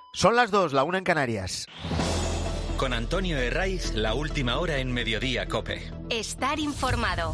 Son las 2, la 1 en Canarias. Con Antonio Herraiz, la última hora en Mediodía COPE. Estar informado.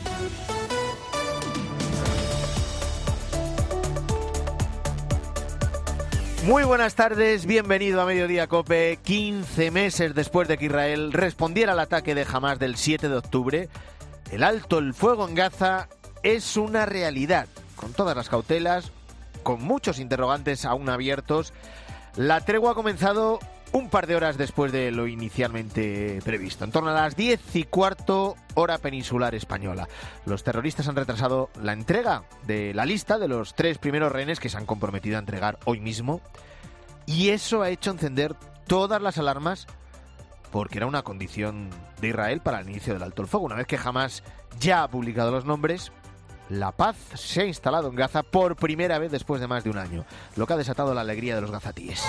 Muy buenas tardes, bienvenido a Mediodía COPE. 15 meses después de que Israel respondiera al ataque de Hamás del 7 de octubre, el alto el fuego en Gaza es una realidad, con todas las cautelas, con muchos interrogantes aún abiertos. La tregua ha comenzado un par de horas después de lo inicialmente previsto, en torno a las 10:15 hora peninsular española. Los terroristas han retrasado la entrega de la lista de los 3 primeros rehenes que se han comprometido a entregar hoy mismo, y eso ha hecho encender todas las alarmas porque era una condición de Israel para el inicio del alto el fuego. Una vez que Hamás ya ha publicado los nombres, la paz se ha instalado en Gaza por primera vez después de más de un año, lo que ha desatado la alegría de los gazatíes.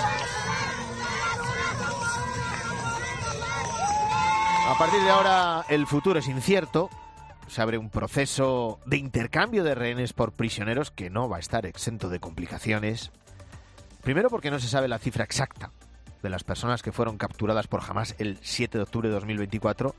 A partir de ahora el futuro es incierto. Se abre un proceso de intercambio de rehenes por prisioneros que no va a estar exento de complicaciones. Primero porque no se sabe la cifra exacta de las personas que fueron capturadas por Hamás el 7 de octubre de 2024.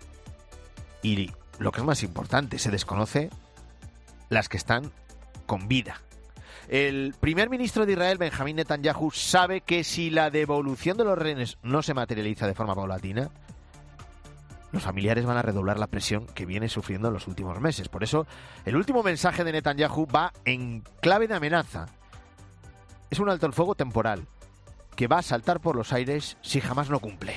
Y lo que es más importante, se desconoce las que están con vida. El primer ministro de Israel, Benjamín Netanyahu, sabe que si la devolución de los rehenes no se materializa de forma paulatina, los familiares van a redoblar la presión que viene sufriendo en los últimos meses. Por eso, el último mensaje de Netanyahu va en clave de amenaza. Es un alto el fuego temporal que va a saltar por los aires si Hamás no cumple.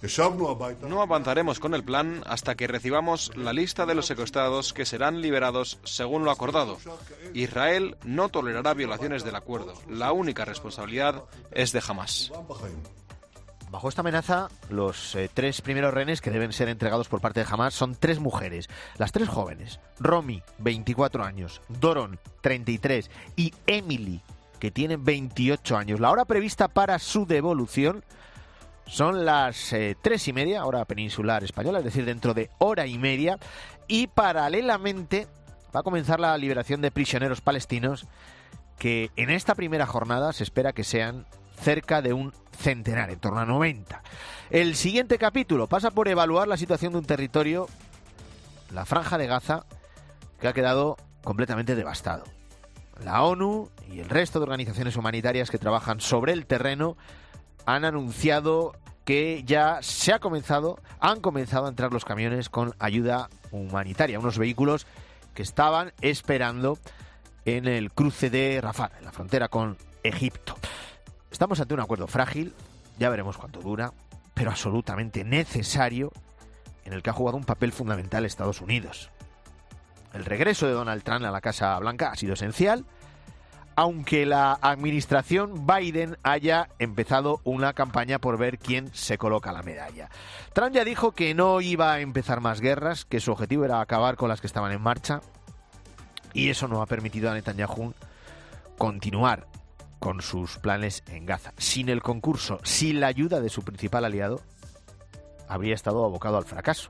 No avanzaremos con el plan hasta que recibamos la lista de los secuestrados que serán liberados según lo acordado. Israel no tolerará violaciones del acuerdo. La única responsabilidad es de Hamás. Bajo esta amenaza, los 3 primeros rehenes que deben ser entregados por parte de Hamás son 3 mujeres, las 3 jóvenes: Romi, 24 años, Doron, 33, y Emily, que tiene 28 años. La hora prevista para su devolución son las 3:30, hora peninsular española, es decir, dentro de hora y media, y paralelamente va a comenzar la liberación de prisioneros palestinos, que en esta primera jornada se espera que sean cerca de un centenar, en torno a 90. El siguiente capítulo pasa por evaluar la situación de un territorio, la Franja de Gaza, que ha quedado completamente devastado. La ONU y el resto de organizaciones humanitarias que trabajan sobre el terreno han anunciado que ya han comenzado a entrar los camiones con ayuda humanitaria, unos vehículos que estaban esperando en el cruce de Rafah, en la frontera con Egipto. Estamos ante un acuerdo frágil, ya veremos cuánto dura, pero absolutamente necesario, en el que ha jugado un papel fundamental Estados Unidos. El regreso de Donald Trump a la Casa Blanca ha sido esencial, aunque la administración Biden haya empezado una campaña por ver quién se coloca la medalla. Trump ya dijo que no iba a empezar más guerras, que su objetivo era acabar con las que estaban en marcha, y eso no ha permitido a Netanyahu continuar con sus planes en Gaza. Sin el concurso, sin la ayuda de su principal aliado, habría estado abocado al fracaso.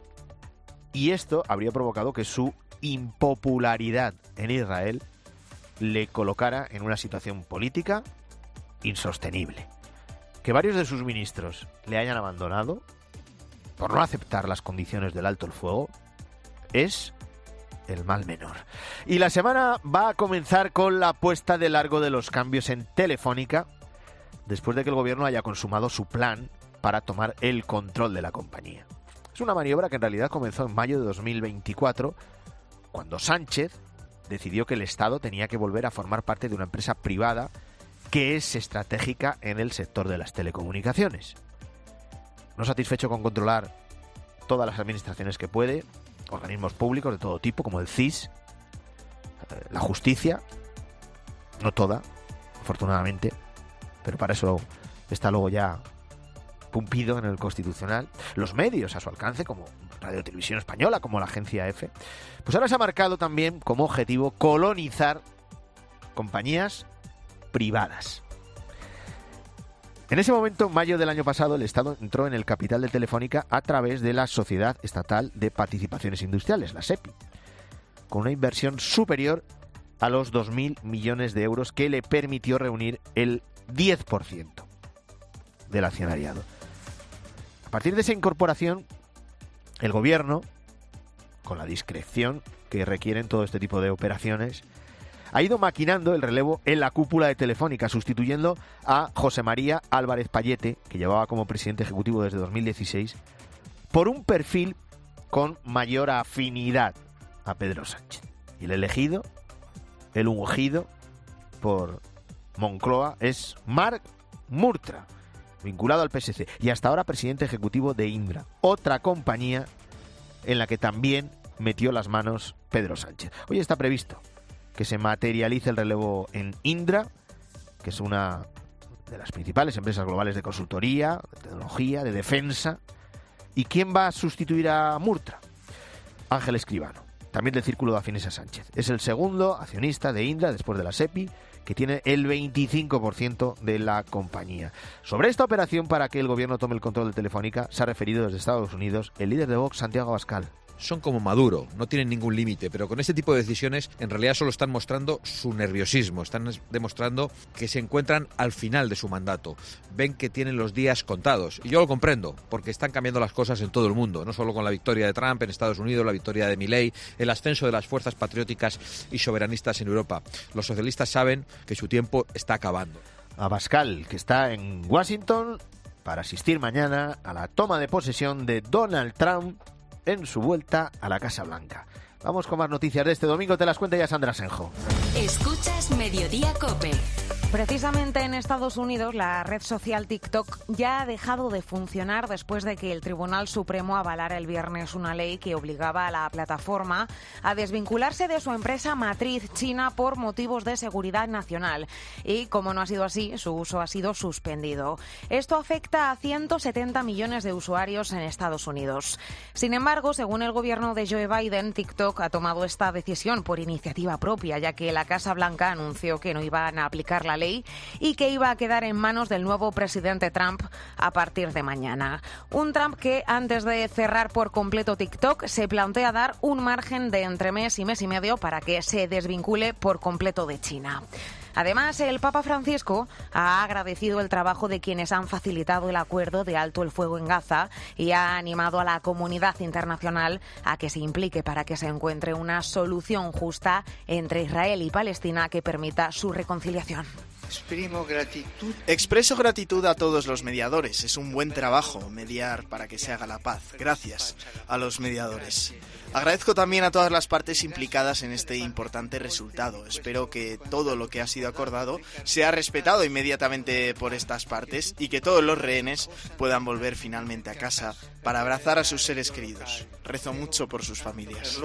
Y esto habría provocado que su impopularidad en Israel le colocara en una situación política insostenible. Que varios de sus ministros le hayan abandonado por no aceptar las condiciones del alto el fuego es el mal menor. Y la semana va a comenzar con la puesta de largo de los cambios en Telefónica, después de que el gobierno haya consumado su plan para tomar el control de la compañía. Es una maniobra que en realidad comenzó en mayo de 2024, cuando Sánchez decidió que el Estado tenía que volver a formar parte de una empresa privada que es estratégica en el sector de las telecomunicaciones. No satisfecho con controlar todas las administraciones que puede, organismos públicos de todo tipo, como el CIS, la justicia, no toda, afortunadamente, pero para eso está luego ya pumpido en el Constitucional, los medios a su alcance, como Radio Televisión Española, como la agencia EFE, pues ahora se ha marcado también como objetivo colonizar compañías privadas. En ese momento, en mayo del año pasado, el Estado entró en el capital de Telefónica a través de la Sociedad Estatal de Participaciones Industriales, la SEPI, con una inversión superior a los 2.000 millones de euros que le permitió reunir el 10% del accionariado. A partir de esa incorporación, el gobierno, con la discreción que requieren todo este tipo de operaciones, ha ido maquinando el relevo en la cúpula de Telefónica, sustituyendo a José María Álvarez Pallete, que llevaba como presidente ejecutivo desde 2016, por un perfil con mayor afinidad a Pedro Sánchez. Y el elegido, el ungido por Moncloa, es Marc Murtra, vinculado al PSC y hasta ahora presidente ejecutivo de Indra, otra compañía en la que también metió las manos Pedro Sánchez. Hoy está previsto que se materialice el relevo en Indra, que es una de las principales empresas globales de consultoría, de tecnología, de defensa. ¿Y quién va a sustituir a Murtra? Ángel Escribano, también del círculo de afines a Sánchez. Es el segundo accionista de Indra, después de la SEPI, que tiene el 25% de la compañía. Sobre esta operación para que el gobierno tome el control de Telefónica se ha referido desde Estados Unidos el líder de Vox, Santiago Abascal. Son como Maduro, no tienen ningún límite, pero con este tipo de decisiones en realidad solo están mostrando su nerviosismo, están demostrando que se encuentran al final de su mandato, ven que tienen los días contados, y yo lo comprendo, porque están cambiando las cosas en todo el mundo, no solo con la victoria de Trump en Estados Unidos, la victoria de Milei, el ascenso de las fuerzas patrióticas y soberanistas en Europa. Los socialistas saben que su tiempo está acabando. Abascal, que está en Washington para asistir mañana a la toma de posesión de Donald Trump en su vuelta a la Casa Blanca. Vamos con más noticias de este domingo, te las cuenta ya Sandra Senjo. Escuchas Mediodía COPE. Precisamente en Estados Unidos, la red social TikTok ya ha dejado de funcionar después de que el Tribunal Supremo avalara el viernes una ley que obligaba a la plataforma a desvincularse de su empresa matriz china por motivos de seguridad nacional. Y como no ha sido así, su uso ha sido suspendido. Esto afecta a 170 millones de usuarios en Estados Unidos. Sin embargo, según el gobierno de Joe Biden, TikTok ha tomado esta decisión por iniciativa propia, ya que la Casa Blanca anunció que no iban a aplicar la ley y que iba a quedar en manos del nuevo presidente Trump a partir de mañana. Un Trump que, antes de cerrar por completo TikTok, se plantea dar un margen de entre mes y medio para que se desvincule por completo de China. Además, el Papa Francisco ha agradecido el trabajo de quienes han facilitado el acuerdo de alto el fuego en Gaza y ha animado a la comunidad internacional a que se implique para que se encuentre una solución justa entre Israel y Palestina que permita su reconciliación. Expreso gratitud a todos los mediadores. Es un buen trabajo mediar para que se haga la paz. Gracias a los mediadores. Agradezco también a todas las partes implicadas en este importante resultado. Espero que todo lo que ha sido acordado sea respetado inmediatamente por estas partes y que todos los rehenes puedan volver finalmente a casa para abrazar a sus seres queridos. Rezo mucho por sus familias.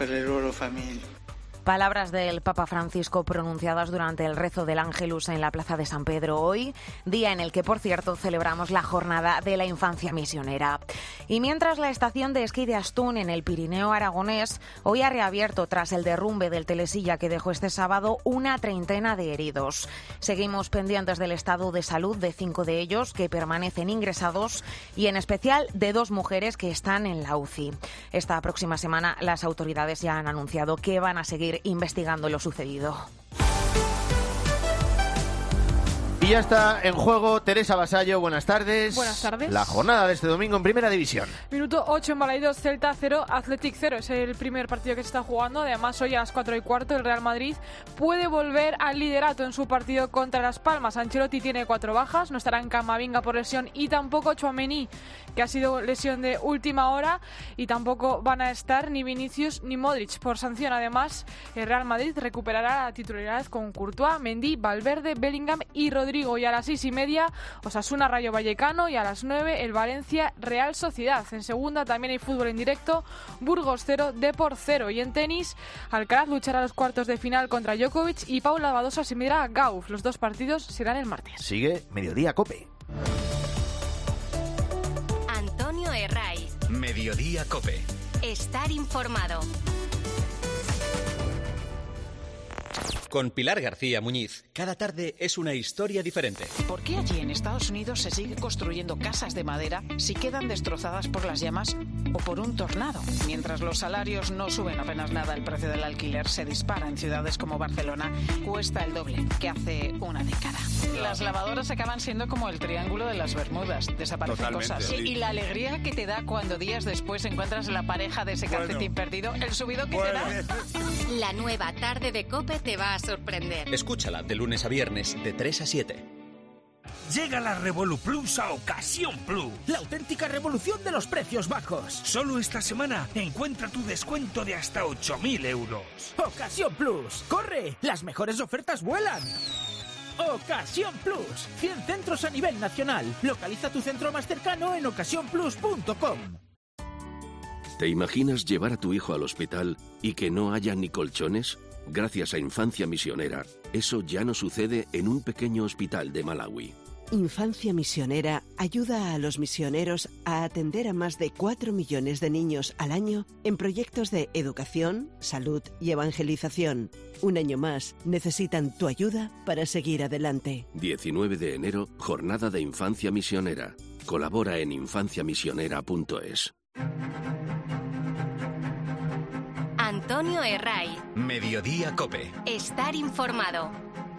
Palabras del Papa Francisco pronunciadas durante el rezo del Ángelus en la Plaza de San Pedro hoy, día en el que, por cierto, celebramos la Jornada de la Infancia Misionera. Y mientras la estación de esquí de Astún, en el Pirineo aragonés, hoy ha reabierto tras el derrumbe del telesilla que dejó este sábado una treintena de heridos. Seguimos pendientes del estado de salud de 5 de ellos que permanecen ingresados y en especial de 2 mujeres que están en la UCI. Esta próxima semana las autoridades ya han anunciado que van a seguir investigando lo sucedido. Y ya está en juego Teresa Vasallo, buenas tardes. Buenas tardes. La jornada de este domingo en Primera División. Minuto 8 en Balaidos, Celta 0, Athletic 0. Es el primer partido que se está jugando. Además, hoy a las 4:15 el Real Madrid puede volver al liderato en su partido contra Las Palmas. Ancelotti tiene 4 bajas, no estará en Camavinga por lesión y tampoco Tchouaméni, que ha sido lesión de última hora, y tampoco van a estar ni Vinicius ni Modric por sanción. Además, el Real Madrid recuperará la titularidad con Courtois, Mendy, Valverde, Bellingham y Rodrigo. Y a las 6:30 Osasuna Rayo Vallecano y a las 9 el Valencia Real Sociedad. En segunda también hay fútbol en directo, Burgos 0, Depor 0. Y en tenis, Alcaraz luchará los cuartos de final contra Djokovic y Paula Badosa se medirá a Gauff. Los 2 partidos serán el martes. Sigue Mediodía COPE. Antonio Herraiz. Mediodía COPE. Estar informado. con Pilar García Muñiz. Cada tarde es una historia diferente. ¿Por qué allí en Estados Unidos se sigue construyendo casas de madera si quedan destrozadas por las llamas o por un tornado? Mientras los salarios no suben apenas nada, el precio del alquiler se dispara en ciudades como Barcelona, cuesta el doble que hace una década. Las lavadoras acaban siendo como el triángulo de las Bermudas, desaparecen cosas. Y la alegría que te da cuando días después encuentras la pareja de ese calcetín perdido, el subido que te da. La nueva tarde de COPE te va a sorprender. Escúchala de lunes a viernes de 3 a 7. Llega la Revolu Plus a Ocasión Plus. La auténtica revolución de los precios bajos. Solo esta semana encuentra tu descuento de hasta 8.000 euros. Ocasión Plus. ¡Corre! Las mejores ofertas vuelan. Ocasión Plus. 100 centros a nivel nacional. Localiza tu centro más cercano en ocasiónplus.com. ¿Te imaginas llevar a tu hijo al hospital y que no haya ni colchones? Gracias a Infancia Misionera, eso ya no sucede en un pequeño hospital de Malawi. Infancia Misionera ayuda a los misioneros a atender a más de 4 millones de niños al año en proyectos de educación, salud y evangelización. Un año más, necesitan tu ayuda para seguir adelante. 19 de enero, Jornada de Infancia Misionera. Colabora en infanciamisionera.es. Antonio Herray. Mediodía COPE. Estar informado.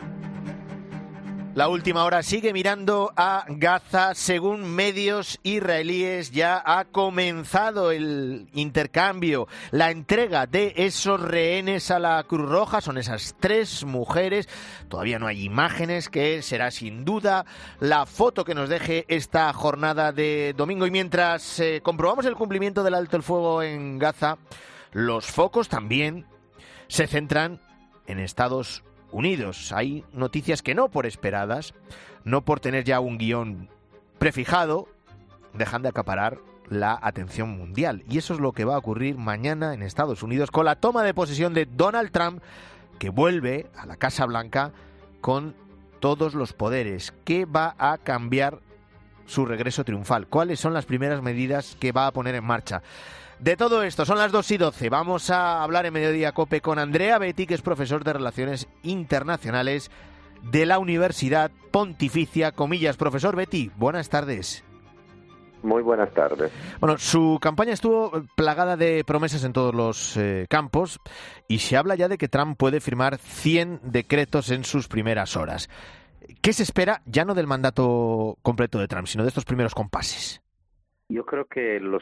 La última hora sigue mirando a Gaza. Según medios israelíes, ya ha comenzado el intercambio, la entrega de esos rehenes a la Cruz Roja. Son esas 3 mujeres. Todavía no hay imágenes, que será sin duda la foto que nos deje esta jornada de domingo. Y mientras comprobamos el cumplimiento del alto el fuego en Gaza, los focos también se centran en Estados Unidos. Hay noticias que, no por esperadas, no por tener ya un guión prefijado, dejan de acaparar la atención mundial. Y eso es lo que va a ocurrir mañana en Estados Unidos con la toma de posesión de Donald Trump, que vuelve a la Casa Blanca con todos los poderes. ¿Qué va a cambiar su regreso triunfal? ¿Cuáles son las primeras medidas que va a poner en marcha? De todo esto, son las 2:12. Vamos a hablar en Mediodía COPE con Andrea Betti, que es profesor de Relaciones Internacionales de la Universidad Pontificia Comillas. Profesor Betti, buenas tardes. Muy buenas tardes. Bueno, su campaña estuvo plagada de promesas en todos los campos y se habla ya de que Trump puede firmar 100 decretos en sus primeras horas. ¿Qué se espera, ya no del mandato completo de Trump, sino de estos primeros compases? Yo creo que las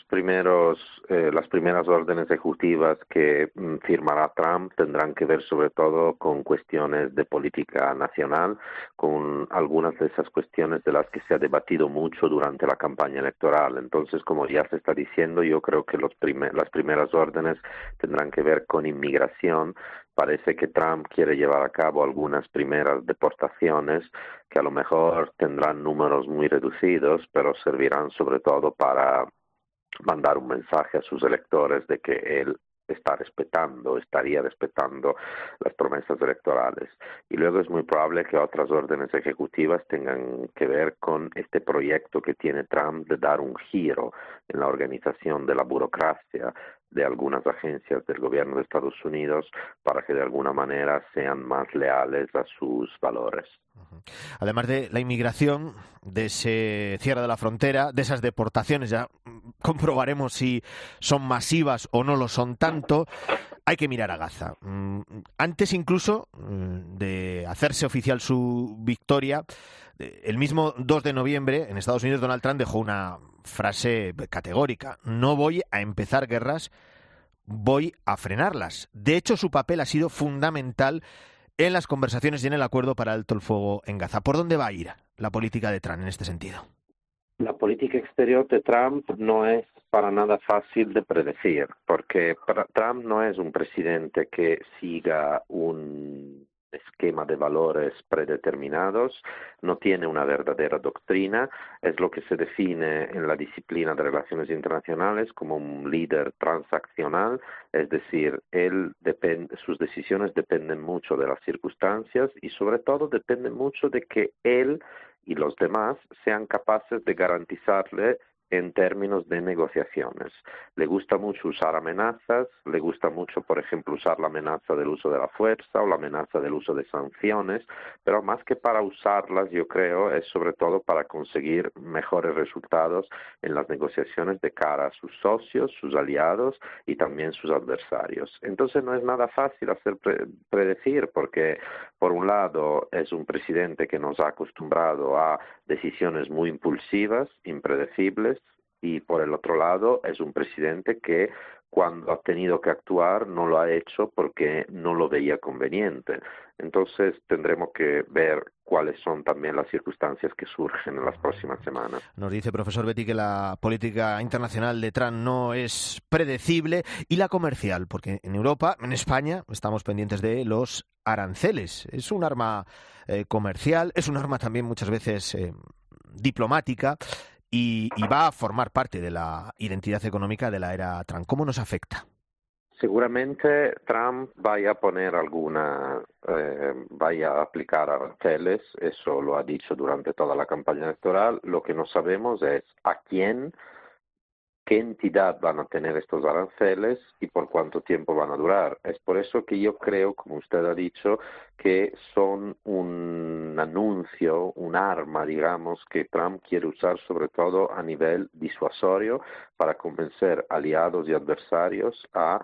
primeras órdenes ejecutivas que firmará Trump tendrán que ver sobre todo con cuestiones de política nacional, con algunas de esas cuestiones de las que se ha debatido mucho durante la campaña electoral. Entonces, como ya se está diciendo, yo creo que las primeras órdenes tendrán que ver con inmigración. Parece que Trump quiere llevar a cabo algunas primeras deportaciones que a lo mejor tendrán números muy reducidos, pero servirán sobre todo para mandar un mensaje a sus electores de que él estaría respetando las promesas electorales. Y luego es muy probable que otras órdenes ejecutivas tengan que ver con este proyecto que tiene Trump de dar un giro en la organización de la burocracia de algunas agencias del gobierno de Estados Unidos para que de alguna manera sean más leales a sus valores. Además de la inmigración, de ese cierre de la frontera, de esas deportaciones, ya comprobaremos si son masivas o no lo son tanto, hay que mirar a Gaza. Antes incluso de hacerse oficial su victoria, el mismo 2 de noviembre en Estados Unidos Donald Trump dejó una frase categórica: no voy a empezar guerras, voy a frenarlas. De hecho, su papel ha sido fundamental en las conversaciones y en el acuerdo para alto el fuego en Gaza. ¿Por dónde va a ir la política de Trump en este sentido? La política exterior de Trump no es para nada fácil de predecir, porque Trump no es un presidente que siga un esquema de valores predeterminados, no tiene una verdadera doctrina, es lo que se define en la disciplina de relaciones internacionales como un líder transaccional, es decir, sus decisiones dependen mucho de las circunstancias y sobre todo dependen mucho de que él y los demás sean capaces de garantizarle en términos de negociaciones. Le gusta mucho usar amenazas, le gusta mucho, por ejemplo, usar la amenaza del uso de la fuerza o la amenaza del uso de sanciones, pero más que para usarlas, yo creo, es sobre todo para conseguir mejores resultados en las negociaciones de cara a sus socios, sus aliados y también sus adversarios. Entonces no es nada fácil hacer predecir, porque por un lado es un presidente que nos ha acostumbrado a decisiones muy impulsivas, impredecibles, y por el otro lado es un presidente que cuando ha tenido que actuar no lo ha hecho porque no lo veía conveniente. Entonces tendremos que ver cuáles son también las circunstancias que surgen en las próximas semanas. Nos dice, profesor Betti, que la política internacional de Trump no es predecible, y la comercial, porque en Europa, en España, estamos pendientes de los aranceles. Es un arma comercial, es un arma también muchas veces diplomática, y va a formar parte de la identidad económica de la era Trump. ¿Cómo nos afecta? Seguramente Trump vaya a poner vaya a aplicar aranceles, eso lo ha dicho durante toda la campaña electoral. Lo que no sabemos es a quién, qué entidad van a tener estos aranceles y por cuánto tiempo van a durar. Es por eso que yo creo, como usted ha dicho, que son un anuncio, un arma, digamos, que Trump quiere usar sobre todo a nivel disuasorio para convencer aliados y adversarios a,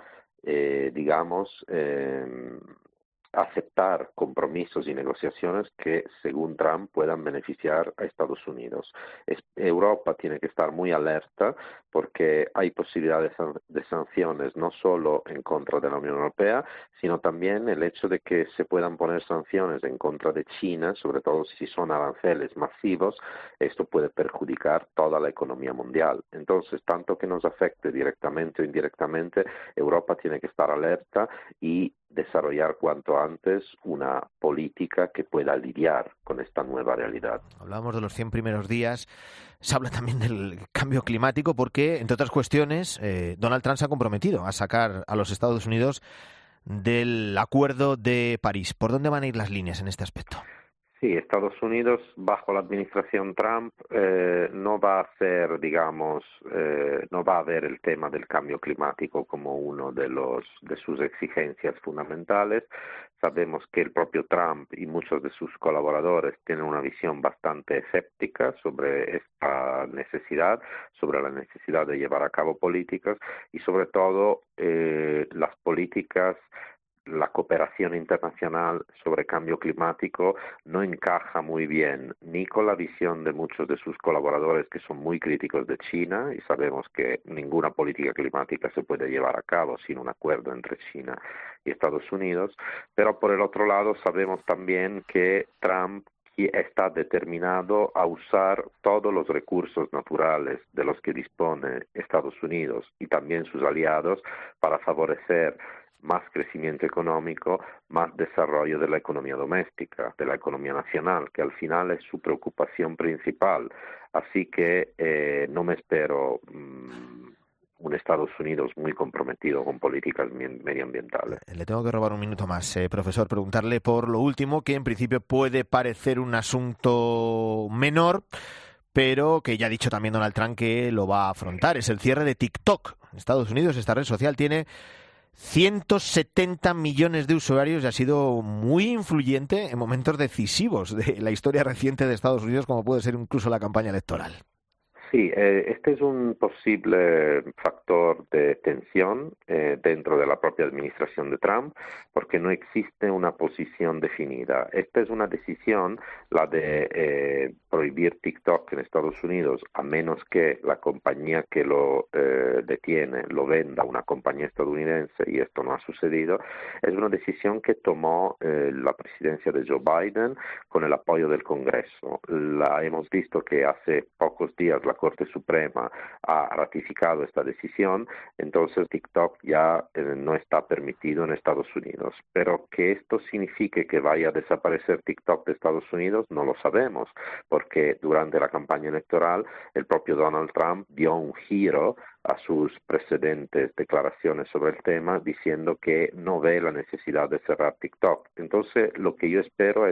aceptar compromisos y negociaciones que, según Trump, puedan beneficiar a Estados Unidos. Europa tiene que estar muy alerta porque hay posibilidades de sanciones no solo en contra de la Unión Europea, sino también el hecho de que se puedan poner sanciones en contra de China, sobre todo si son aranceles masivos. Esto puede perjudicar toda la economía mundial. Entonces, tanto que nos afecte directamente o indirectamente, Europa tiene que estar alerta y desarrollar cuanto antes una política que pueda lidiar con esta nueva realidad. Hablamos de los 100 primeros días, se habla también del cambio climático porque, entre otras cuestiones, Donald Trump se ha comprometido a sacar a los Estados Unidos del Acuerdo de París. ¿Por dónde van a ir las líneas en este aspecto? Sí, Estados Unidos, bajo la administración Trump, no va a hacer, no va a ver el tema del cambio climático como uno de sus exigencias fundamentales. Sabemos que el propio Trump y muchos de sus colaboradores tienen una visión bastante escéptica sobre esta necesidad, sobre la necesidad de llevar a cabo políticas y sobre todo las políticas. La cooperación internacional sobre cambio climático no encaja muy bien ni con la visión de muchos de sus colaboradores que son muy críticos de China, y sabemos que ninguna política climática se puede llevar a cabo sin un acuerdo entre China y Estados Unidos, pero por el otro lado sabemos también que Trump está determinado a usar todos los recursos naturales de los que dispone Estados Unidos y también sus aliados para favorecer más crecimiento económico, más desarrollo de la economía doméstica, de la economía nacional, que al final es su preocupación principal. Así que no me espero un Estados Unidos muy comprometido con políticas medioambientales. Le tengo que robar un minuto más, profesor, preguntarle por lo último, que en principio puede parecer un asunto menor, pero que ya ha dicho también Donald Trump que lo va a afrontar. Es el cierre de TikTok. En Estados Unidos esta red social tiene 170 millones de usuarios y ha sido muy influyente en momentos decisivos de la historia reciente de Estados Unidos, como puede ser incluso la campaña electoral. Sí, este es un posible factor de tensión dentro de la propia administración de Trump, porque no existe una posición definida. Esta es una decisión, la de prohibir TikTok en Estados Unidos, a menos que la compañía que lo detiene lo venda a una compañía estadounidense, y esto no ha sucedido. Es una decisión que tomó la presidencia de Joe Biden con el apoyo del Congreso. Hemos visto que hace pocos días la Corte Suprema ha ratificado esta decisión, entonces TikTok ya no está permitido en Estados Unidos. Pero que esto signifique que vaya a desaparecer TikTok de Estados Unidos, no lo sabemos, porque durante la campaña electoral el propio Donald Trump dio un giro a sus precedentes declaraciones sobre el tema, diciendo que no ve la necesidad de cerrar TikTok. Entonces, lo que yo espero es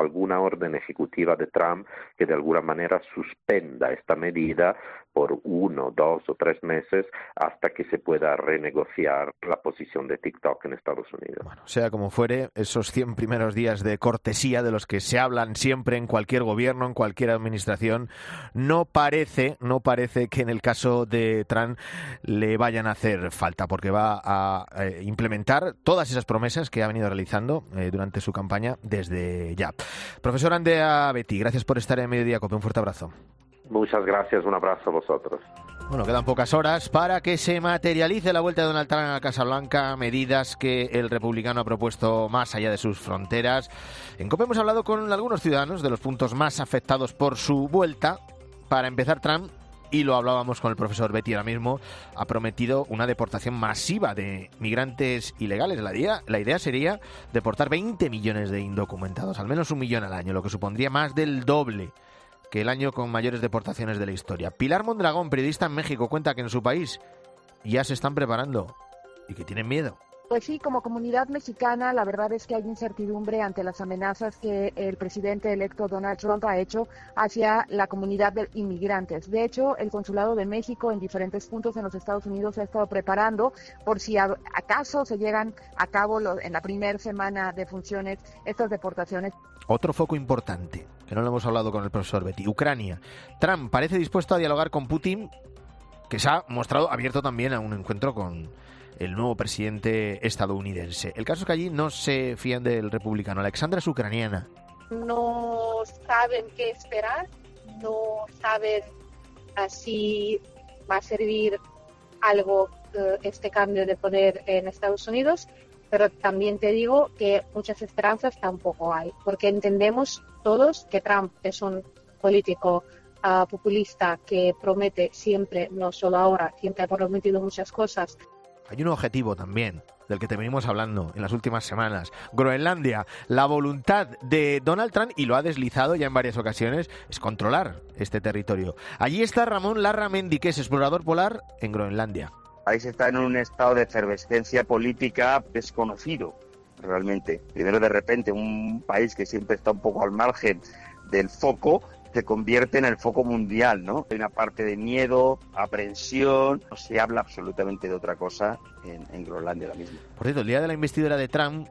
alguna orden ejecutiva de Trump que de alguna manera suspenda esta medida por 1, 2 o 3 meses hasta que se pueda renegociar la posición de TikTok en Estados Unidos. Bueno, sea como fuere, esos 100 primeros días de cortesía de los que se hablan siempre en cualquier gobierno, en cualquier administración, no parece que en el caso de Trump le vayan a hacer falta, porque va a implementar todas esas promesas que ha venido realizando durante su campaña desde ya. Profesor Andrea Betti, gracias por estar en Mediodía Cope. Un fuerte abrazo. Muchas gracias, un abrazo a vosotros. Bueno, quedan pocas horas para que se materialice la vuelta de Donald Trump a la Casa Blanca, medidas que el republicano ha propuesto más allá de sus fronteras. En COPE hemos hablado con algunos ciudadanos de los puntos más afectados por su vuelta. Para empezar, Trump, y lo hablábamos con el profesor Betti ahora mismo, ha prometido una deportación masiva de migrantes ilegales. La idea sería deportar 20 millones de indocumentados, al menos 1 millón al año, lo que supondría más del doble que el año con mayores deportaciones de la historia. Pilar Mondragón, periodista en México, cuenta que en su país ya se están preparando y que tienen miedo. Pues sí, como comunidad mexicana, la verdad es que hay incertidumbre ante las amenazas que el presidente electo Donald Trump ha hecho hacia la comunidad de inmigrantes. De hecho, el Consulado de México en diferentes puntos en los Estados Unidos se ha estado preparando por si acaso se llegan a cabo en la primera semana de funciones estas deportaciones. Otro foco importante, que no lo hemos hablado con el profesor Betti, Ucrania. Trump parece dispuesto a dialogar con Putin, que se ha mostrado abierto también a un encuentro con el nuevo presidente estadounidense. El caso es que allí no se fían del republicano. Alexandra es ucraniana. No saben qué esperar, no saben si va a servir algo este cambio de poder en Estados Unidos, pero también te digo que muchas esperanzas tampoco hay, porque entendemos todos que Trump es un político populista que promete siempre, no solo ahora, siempre ha prometido muchas cosas. Hay un objetivo también, del que te venimos hablando en las últimas semanas. Groenlandia. La voluntad de Donald Trump, y lo ha deslizado ya en varias ocasiones, es controlar este territorio. Allí está Ramón Larramendi, que es explorador polar en Groenlandia. El país está en un estado de efervescencia política desconocido, realmente. Primero, de repente, un país que siempre está un poco al margen del foco se convierte en el foco mundial, ¿no? Hay una parte de miedo, aprensión, no se habla absolutamente de otra cosa en Groenlandia ahora mismo. Por cierto, el día de la investidura de Trump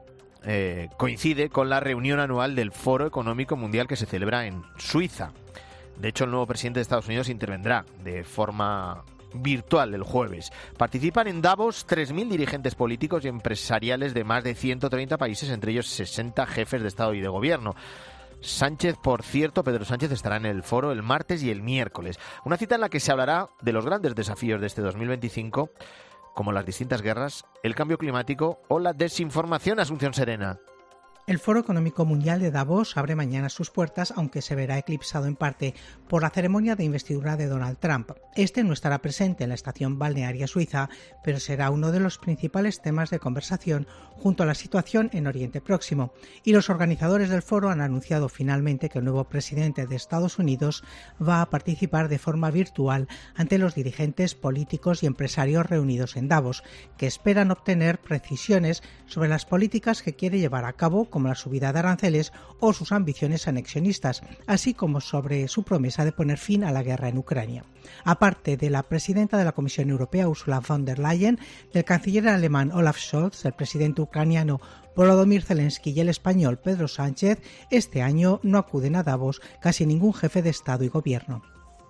coincide con la reunión anual del Foro Económico Mundial que se celebra en Suiza. De hecho, el nuevo presidente de Estados Unidos intervendrá de forma virtual el jueves. Participan en Davos 3.000 dirigentes políticos y empresariales de más de 130 países, entre ellos 60 jefes de Estado y de Gobierno. Sánchez, por cierto, Pedro Sánchez estará en el foro el martes y el miércoles. Una cita en la que se hablará de los grandes desafíos de este 2025, como las distintas guerras, el cambio climático o la desinformación. Asunción Serena. El Foro Económico Mundial de Davos abre mañana sus puertas, aunque se verá eclipsado en parte por la ceremonia de investidura de Donald Trump. Este no estará presente en la estación balnearia suiza, pero será uno de los principales temas de conversación junto a la situación en Oriente Próximo. Y los organizadores del foro han anunciado finalmente que el nuevo presidente de Estados Unidos va a participar de forma virtual ante los dirigentes políticos y empresarios reunidos en Davos, que esperan obtener precisiones sobre las políticas que quiere llevar a cabo, como la subida de aranceles o sus ambiciones anexionistas, así como sobre su promesa de poner fin a la guerra en Ucrania. Aparte de la presidenta de la Comisión Europea, Ursula von der Leyen, del canciller alemán Olaf Scholz, del presidente ucraniano Volodymyr Zelensky y el español Pedro Sánchez, este año no acuden a Davos casi ningún jefe de Estado y Gobierno.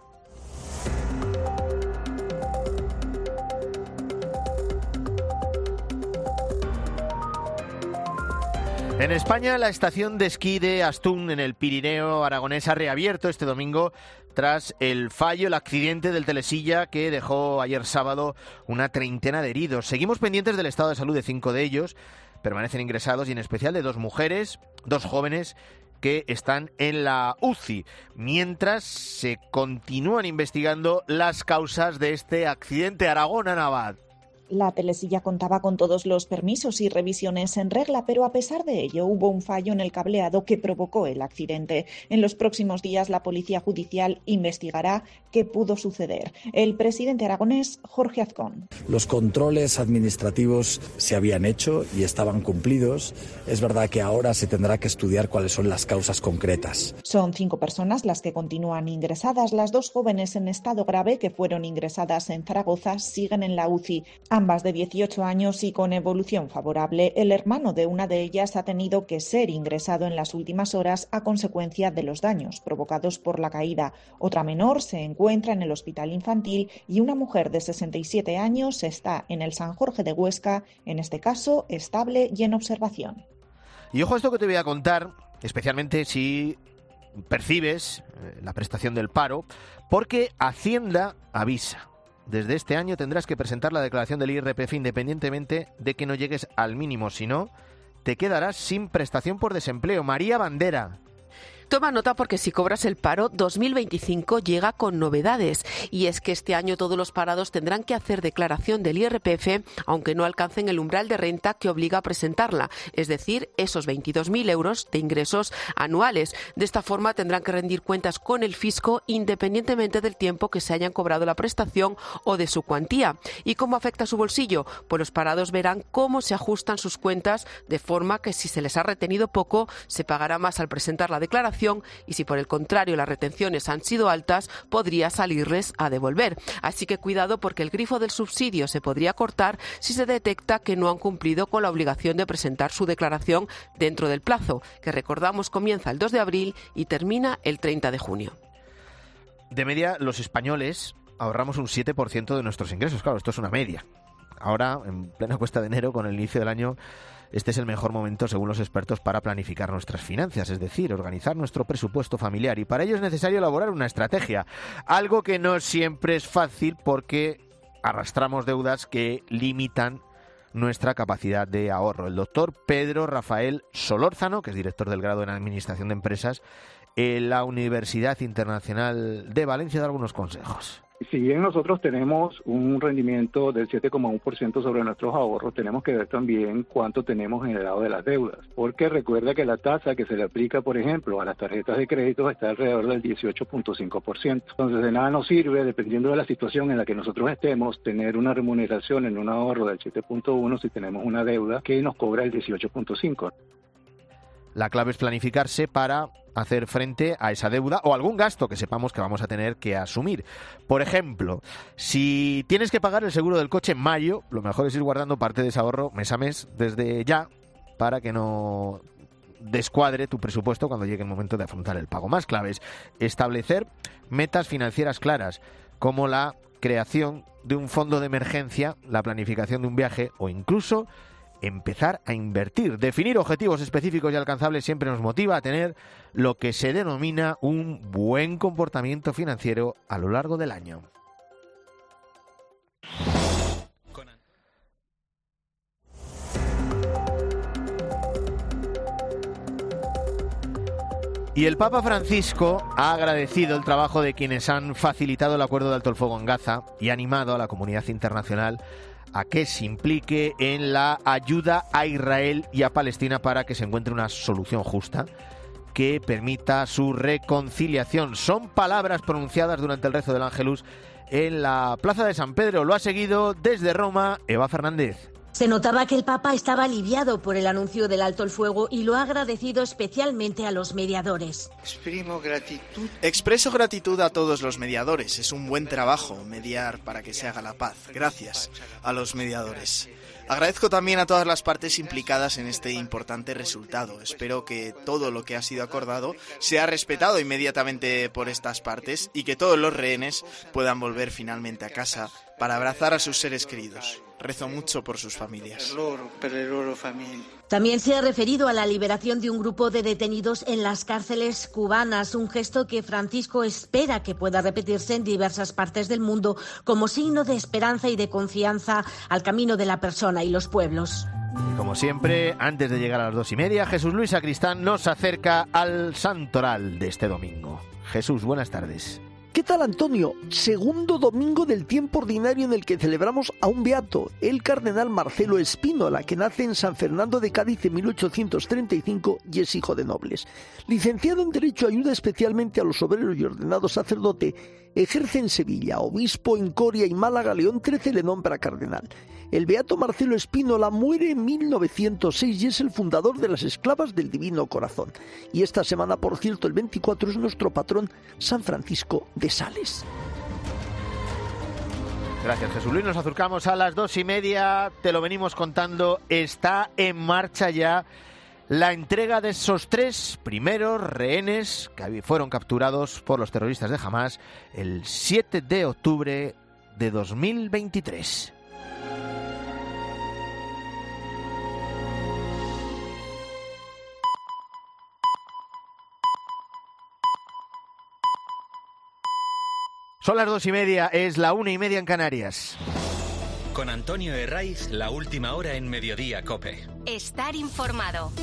En España, la estación de esquí de Astún, en el Pirineo aragonés, ha reabierto este domingo tras el fallo, el accidente del telesilla que dejó ayer sábado una treintena de heridos. Seguimos pendientes del estado de salud de 5 de ellos, permanecen ingresados, y en especial de 2 mujeres, 2 jóvenes que están en la UCI, mientras se continúan investigando las causas de este accidente. Aragón, Ana Abad. La telesilla contaba con todos los permisos y revisiones en regla, pero a pesar de ello hubo un fallo en el cableado que provocó el accidente. En los próximos días la Policía Judicial investigará qué pudo suceder. El presidente aragonés, Jorge Azcón. Los controles administrativos se habían hecho y estaban cumplidos. Es verdad que ahora se tendrá que estudiar cuáles son las causas concretas. Son 5 personas las que continúan ingresadas. Las 2 jóvenes en estado grave que fueron ingresadas en Zaragoza siguen en la UCI. Ambas de 18 años y con evolución favorable. El hermano de una de ellas ha tenido que ser ingresado en las últimas horas a consecuencia de los daños provocados por la caída. Otra menor se encuentra en el hospital infantil y una mujer de 67 años está en el San Jorge de Huesca, en este caso estable y en observación. Y ojo a esto que te voy a contar, especialmente si percibes la prestación del paro, porque Hacienda avisa. Desde este año tendrás que presentar la declaración del IRPF independientemente de que no llegues al mínimo, si no, te quedarás sin prestación por desempleo. María Bandera. Toma nota porque si cobras el paro, 2025 llega con novedades. Y es que este año todos los parados tendrán que hacer declaración del IRPF, aunque no alcancen el umbral de renta que obliga a presentarla, es decir, esos 22.000 euros de ingresos anuales. De esta forma tendrán que rendir cuentas con el fisco independientemente del tiempo que se hayan cobrado la prestación o de su cuantía. ¿Y cómo afecta su bolsillo? Pues los parados verán cómo se ajustan sus cuentas, de forma que si se les ha retenido poco, se pagará más al presentar la declaración, y si por el contrario las retenciones han sido altas, podría salirles a devolver. Así que cuidado porque el grifo del subsidio se podría cortar si se detecta que no han cumplido con la obligación de presentar su declaración dentro del plazo, que recordamos comienza el 2 de abril y termina el 30 de junio. De media, los españoles ahorramos un 7% de nuestros ingresos. Claro, esto es una media. Ahora, en plena cuesta de enero, con el inicio del año, este es el mejor momento, según los expertos, para planificar nuestras finanzas, es decir, organizar nuestro presupuesto familiar. Y para ello es necesario elaborar una estrategia, algo que no siempre es fácil porque arrastramos deudas que limitan nuestra capacidad de ahorro. El doctor Pedro Rafael Solórzano, que es director del grado en Administración de Empresas en la Universidad Internacional de Valencia, da algunos consejos. Si bien nosotros tenemos un rendimiento del 7,1% sobre nuestros ahorros, tenemos que ver también cuánto tenemos en el lado de las deudas, porque recuerda que la tasa que se le aplica, por ejemplo, a las tarjetas de crédito está alrededor del 18,5%. Entonces, de nada nos sirve, dependiendo de la situación en la que nosotros estemos, tener una remuneración en un ahorro del 7,1% si tenemos una deuda que nos cobra el 18,5%. La clave es planificarse para hacer frente a esa deuda o algún gasto que sepamos que vamos a tener que asumir. Por ejemplo, si tienes que pagar el seguro del coche en mayo, lo mejor es ir guardando parte de ese ahorro mes a mes desde ya para que no descuadre tu presupuesto cuando llegue el momento de afrontar el pago. Más claves, establecer metas financieras claras, como la creación de un fondo de emergencia, la planificación de un viaje o incluso empezar a invertir. Definir objetivos específicos y alcanzables siempre nos motiva a tener lo que se denomina un buen comportamiento financiero a lo largo del año. Y el Papa Francisco ha agradecido el trabajo de quienes han facilitado el acuerdo de alto el fuego en Gaza y ha animado a la comunidad internacional a que se implique en la ayuda a Israel y a Palestina para que se encuentre una solución justa que permita su reconciliación. Son palabras pronunciadas durante el rezo del Ángelus en la Plaza de San Pedro. Lo ha seguido desde Roma Eva Fernández. Se notaba que el Papa estaba aliviado por el anuncio del alto el fuego y lo ha agradecido especialmente a los mediadores. Expreso gratitud a todos los mediadores. Es un buen trabajo mediar para que se haga la paz. Gracias a los mediadores. Agradezco también a todas las partes implicadas en este importante resultado. Espero que todo lo que ha sido acordado sea respetado inmediatamente por estas partes y que todos los rehenes puedan volver finalmente a casa para abrazar a sus seres queridos. Rezo mucho por sus familias. También se ha referido a la liberación de un grupo de detenidos en las cárceles cubanas, un gesto que Francisco espera que pueda repetirse en diversas partes del mundo como signo de esperanza y de confianza al camino de la persona y los pueblos. Y como siempre, antes de llegar a las 2:30, Jesús Luis Sacristán nos acerca al santoral de este domingo. Jesús, buenas tardes. ¿Qué tal, Antonio? Segundo domingo del tiempo ordinario en el que celebramos a un beato, el cardenal Marcelo Espínola, que nace en San Fernando de Cádiz en 1835 y es hijo de nobles. Licenciado en Derecho, ayuda especialmente a los obreros y ordenado sacerdote. Ejerce en Sevilla, obispo en Coria y Málaga. León XIII le nombra cardenal. El beato Marcelo Espínola muere en 1906 y es el fundador de las Esclavas del Divino Corazón. Y esta semana, por cierto, el 24, es nuestro patrón San Francisco de Sales. Gracias, Jesús Luis. Nos acercamos a las 2:30. Te lo venimos contando. Está en marcha ya la entrega de esos 3 primeros rehenes que fueron capturados por los terroristas de Hamás el 7 de octubre de 2023. Son las 2:30, es la 1:30 en Canarias. Con Antonio Herraiz, la última hora en Mediodía COPE. Estar informado.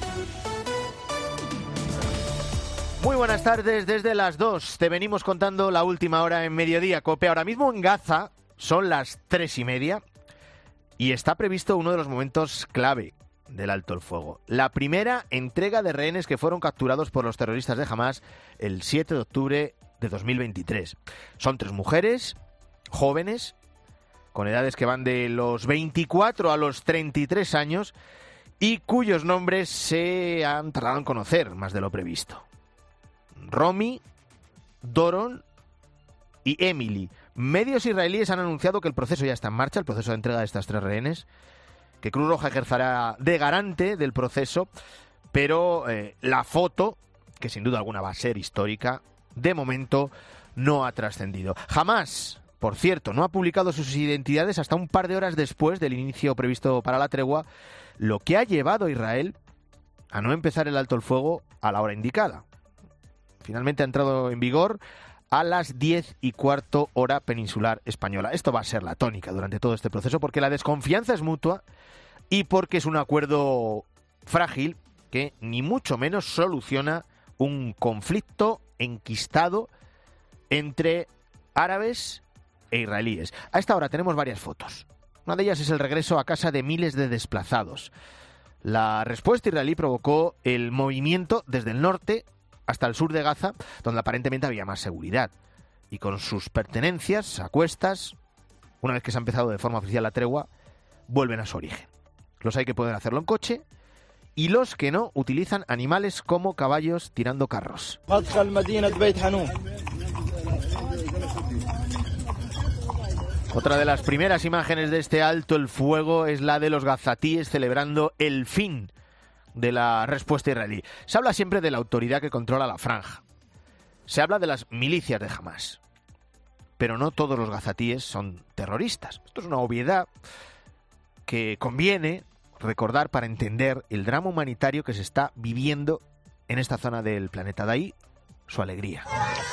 Muy buenas tardes, desde las 2 te venimos contando la última hora en Mediodía COPE. Ahora mismo en Gaza son las 3:30 y está previsto uno de los momentos clave del alto el fuego. La primera entrega de rehenes que fueron capturados por los terroristas de Hamás el 7 de octubre de 2023. Son 3 mujeres, jóvenes, con edades que van de los 24 a los 33 años y cuyos nombres se han tardado en conocer más de lo previsto. Romy, Doron y Emily. Medios israelíes han anunciado que el proceso ya está en marcha, el proceso de entrega de estas 3 rehenes, que Cruz Roja ejercerá de garante del proceso, pero la foto, que sin duda alguna va a ser histórica, de momento no ha trascendido. Hamás, por cierto, no ha publicado sus identidades hasta un par de horas después del inicio previsto para la tregua, lo que ha llevado a Israel a no empezar el alto el fuego a la hora indicada. Finalmente ha entrado en vigor a las 10:15 hora peninsular española. Esto va a ser la tónica durante todo este proceso porque la desconfianza es mutua y porque es un acuerdo frágil que ni mucho menos soluciona un conflicto enquistado entre árabes e israelíes. A esta hora tenemos varias fotos. Una de ellas es el regreso a casa de miles de desplazados. La respuesta israelí provocó el movimiento desde el norte hasta el sur de Gaza, donde aparentemente había más seguridad. Y con sus pertenencias a cuestas, una vez que se ha empezado de forma oficial la tregua, vuelven a su origen. Los hay que pueden hacerlo en coche y los que no utilizan animales como caballos tirando carros. Otra de las primeras imágenes de este alto el fuego es la de los gazatíes celebrando el fin de la respuesta israelí. Se habla siempre de la autoridad que controla la franja. Se habla de las milicias de Hamás. Pero no todos los gazatíes son terroristas. Esto es una obviedad que conviene recordar para entender el drama humanitario que se está viviendo en esta zona del planeta. De ahí su alegría.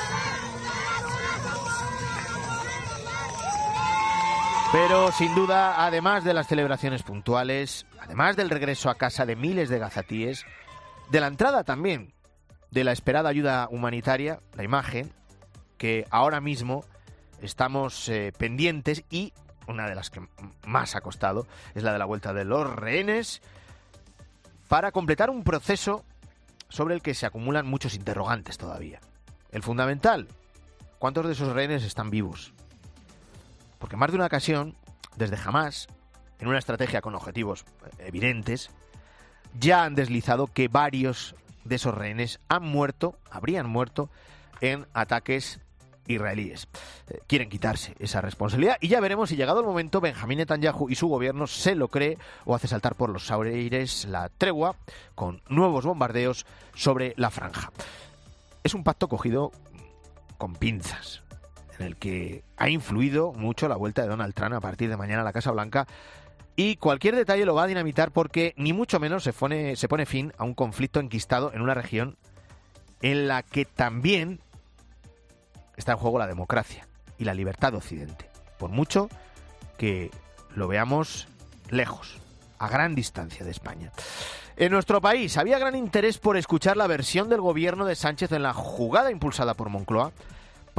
Pero sin duda, además de las celebraciones puntuales, además del regreso a casa de miles de gazatíes, de la entrada también de la esperada ayuda humanitaria, la imagen que ahora mismo estamos pendientes y una de las que más ha costado es la de la vuelta de los rehenes para completar un proceso sobre el que se acumulan muchos interrogantes todavía. El fundamental, ¿cuántos de esos rehenes están vivos? Porque en más de una ocasión, desde Hamás, en una estrategia con objetivos evidentes, ya han deslizado que varios de esos rehenes habrían muerto en ataques israelíes. Quieren quitarse esa responsabilidad y ya veremos si llegado el momento Benjamín Netanyahu y su gobierno se lo cree o hace saltar por los aires la tregua con nuevos bombardeos sobre la franja. Es un pacto cogido con pinzas, en el que ha influido mucho la vuelta de Donald Trump a partir de mañana a la Casa Blanca y cualquier detalle lo va a dinamitar porque ni mucho menos se pone fin a un conflicto enquistado en una región en la que también está en juego la democracia y la libertad de Occidente, por mucho que lo veamos lejos, a gran distancia de España. En nuestro país había gran interés por escuchar la versión del gobierno de Sánchez en la jugada impulsada por Moncloa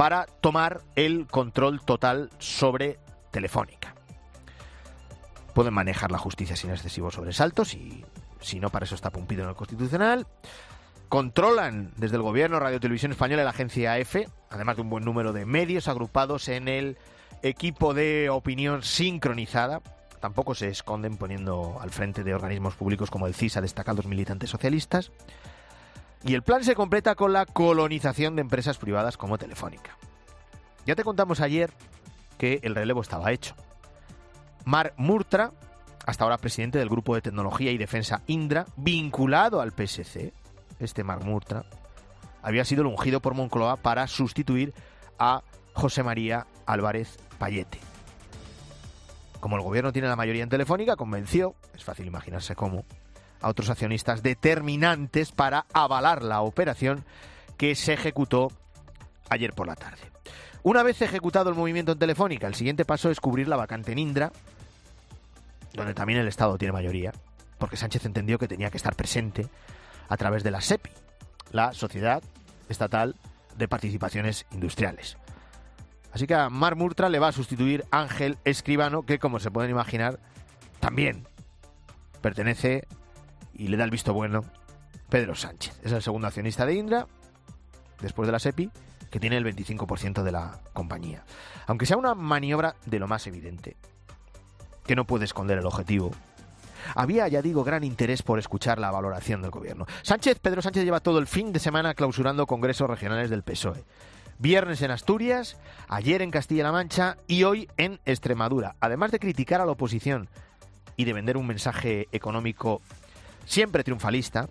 para tomar el control total sobre Telefónica. Pueden manejar la justicia sin excesivos sobresaltos y, si no, para eso está Pumpido en el Constitucional. Controlan desde el gobierno Radio Televisión Española y la agencia EFE, además de un buen número de medios agrupados en el equipo de opinión sincronizada. Tampoco se esconden poniendo al frente de organismos públicos como el CIS a destacados militantes socialistas. Y el plan se completa con la colonización de empresas privadas como Telefónica. Ya te contamos ayer que el relevo estaba hecho. Marc Murtra, hasta ahora presidente del Grupo de Tecnología y Defensa Indra, vinculado al PSC, Marc Murtra, había sido el ungido por Moncloa para sustituir a José María Álvarez Payete. Como el gobierno tiene la mayoría en Telefónica, convenció, es fácil imaginarse cómo, a otros accionistas determinantes para avalar la operación que se ejecutó ayer por la tarde. Una vez ejecutado el movimiento en Telefónica, el siguiente paso es cubrir la vacante en Indra, donde también el Estado tiene mayoría, porque Sánchez entendió que tenía que estar presente a través de la SEPI, la Sociedad Estatal de Participaciones Industriales. Así que a Marc Murtra le va a sustituir Ángel Escribano, que, como se pueden imaginar, también pertenece y le da el visto bueno Pedro Sánchez. Es el segundo accionista de Indra, después de la SEPI, que tiene el 25% de la compañía. Aunque sea una maniobra de lo más evidente, que no puede esconder el objetivo, había, ya digo, gran interés por escuchar la valoración del gobierno. Pedro Sánchez lleva todo el fin de semana clausurando congresos regionales del PSOE. Viernes en Asturias, ayer en Castilla-La Mancha y hoy en Extremadura. Además de criticar a la oposición y de vender un mensaje económico siempre triunfalista,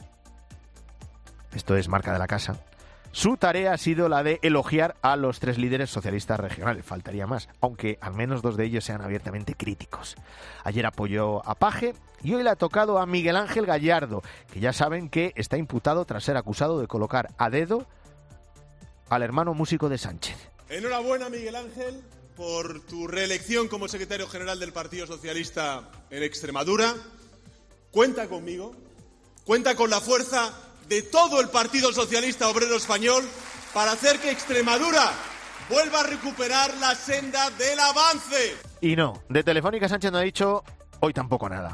esto es marca de la casa, su tarea ha sido la de elogiar a los 3 líderes socialistas regionales, faltaría más, aunque al menos 2 de ellos sean abiertamente críticos. Ayer apoyó a Paje y hoy le ha tocado a Miguel Ángel Gallardo, que ya saben que está imputado tras ser acusado de colocar a dedo al hermano músico de Sánchez. Enhorabuena, Miguel Ángel, por tu reelección como secretario general del Partido Socialista en Extremadura. Cuenta conmigo, cuenta con la fuerza de todo el Partido Socialista Obrero Español para hacer que Extremadura vuelva a recuperar la senda del avance. Y no, de Telefónica Sánchez no ha dicho hoy tampoco nada.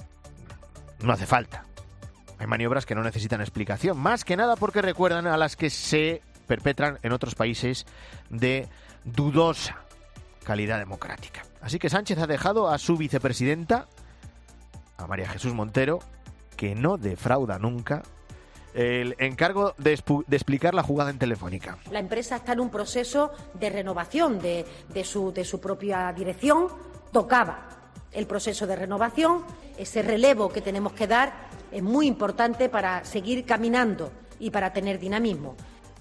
No hace falta. Hay maniobras que no necesitan explicación, más que nada porque recuerdan a las que se perpetran en otros países de dudosa calidad democrática. Así que Sánchez ha dejado a su vicepresidenta, a María Jesús Montero, que no defrauda nunca, el encargo de explicar la jugada en Telefónica. La empresa está en un proceso de renovación de su propia dirección. Tocaba el proceso de renovación. Ese relevo que tenemos que dar es muy importante para seguir caminando y para tener dinamismo.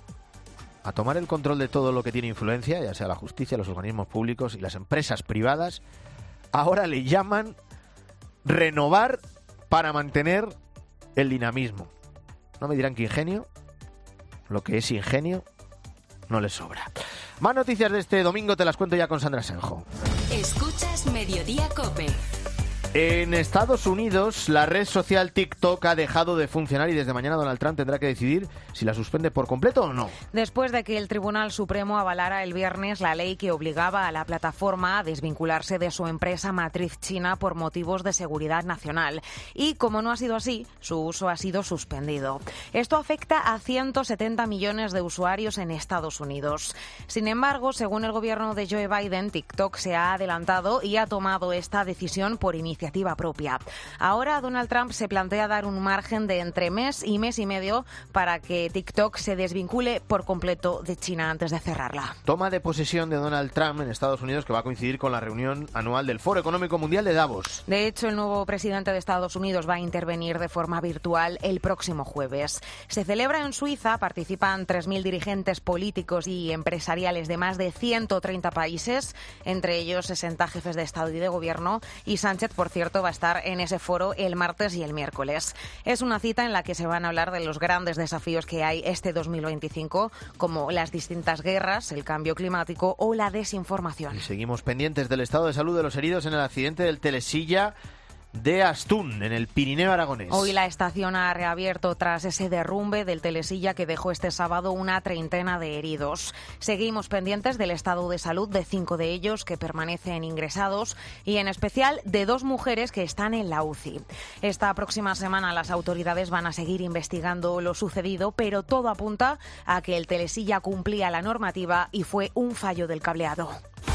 A tomar el control de todo lo que tiene influencia, ya sea la justicia, los organismos públicos y las empresas privadas, ahora le llaman renovar para mantener el dinamismo. No me dirán que ingenio, lo que es ingenio no les sobra. Más noticias de este domingo te las cuento ya con Sandra Senjo. Escuchas Mediodía COPE. En Estados Unidos, la red social TikTok ha dejado de funcionar y desde mañana Donald Trump tendrá que decidir si la suspende por completo o no. Después de que el Tribunal Supremo avalara el viernes la ley que obligaba a la plataforma a desvincularse de su empresa matriz china por motivos de seguridad nacional. Y como no ha sido así, su uso ha sido suspendido. Esto afecta a 170 millones de usuarios en Estados Unidos. Sin embargo, según el gobierno de Joe Biden, TikTok se ha adelantado y ha tomado esta decisión por iniciativa propia. Ahora Donald Trump se plantea dar un margen de entre mes y medio para que TikTok se desvincule por completo de China antes de cerrarla. Toma de posesión de Donald Trump en Estados Unidos que va a coincidir con la reunión anual del Foro Económico Mundial de Davos. De hecho, el nuevo presidente de Estados Unidos va a intervenir de forma virtual el próximo jueves. Se celebra en Suiza, participan 3.000 dirigentes políticos y empresariales de más de 130 países, entre ellos 60 jefes de Estado y de Gobierno, y Sánchez, por cierto, va a estar en ese foro el martes y el miércoles. Es una cita en la que se van a hablar de los grandes desafíos que hay este 2025, como las distintas guerras, el cambio climático o la desinformación. Y seguimos pendientes del estado de salud de los heridos en el accidente del Telesilla de Astún, en el Pirineo aragonés. Hoy la estación ha reabierto tras ese derrumbe del telesilla que dejó este sábado una treintena de heridos. Seguimos pendientes del estado de salud de 5 de ellos que permanecen ingresados y en especial de 2 mujeres que están en la UCI. Esta próxima semana las autoridades van a seguir investigando lo sucedido, pero todo apunta a que el telesilla cumplía la normativa y fue un fallo del cableado.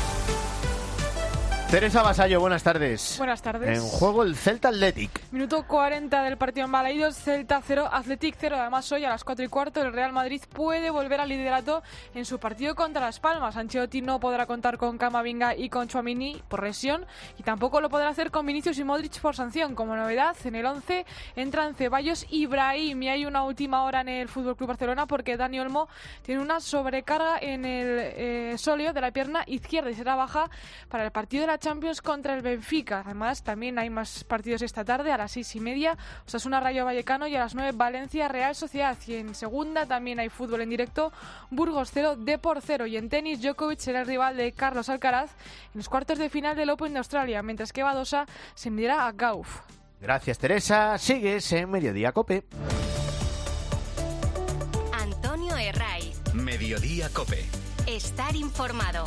Teresa Vasallo, buenas tardes. Buenas tardes. En juego el Celta Athletic. Minuto 40 del partido en Balaídos, Celta 0, Athletic 0. Además, hoy a las 4:15 el Real Madrid puede volver al liderato en su partido contra Las Palmas. Ancelotti no podrá contar con Camavinga y con Tchouaméni por lesión y tampoco lo podrá hacer con Vinicius y Modric por sanción. Como novedad, en el 11 entran Ceballos y Brahim. Y hay una última hora en el FC Barcelona porque Dani Olmo tiene una sobrecarga en el sóleo de la pierna izquierda y será baja para el partido de la Champions contra el Benfica. Además, también hay más partidos esta tarde a las 6:30, Osasuna Rayo Vallecano, y a las 9 Valencia Real Sociedad. Y en segunda también hay fútbol en directo, Burgos 0, Depor 0. Y en tenis, Djokovic será el rival de Carlos Alcaraz en los cuartos de final del Open de Australia, mientras que Badosa se medirá a Gauff. Gracias, Teresa. Sigues en Mediodía Cope. Antonio Herraiz. Mediodía Cope. Estar informado.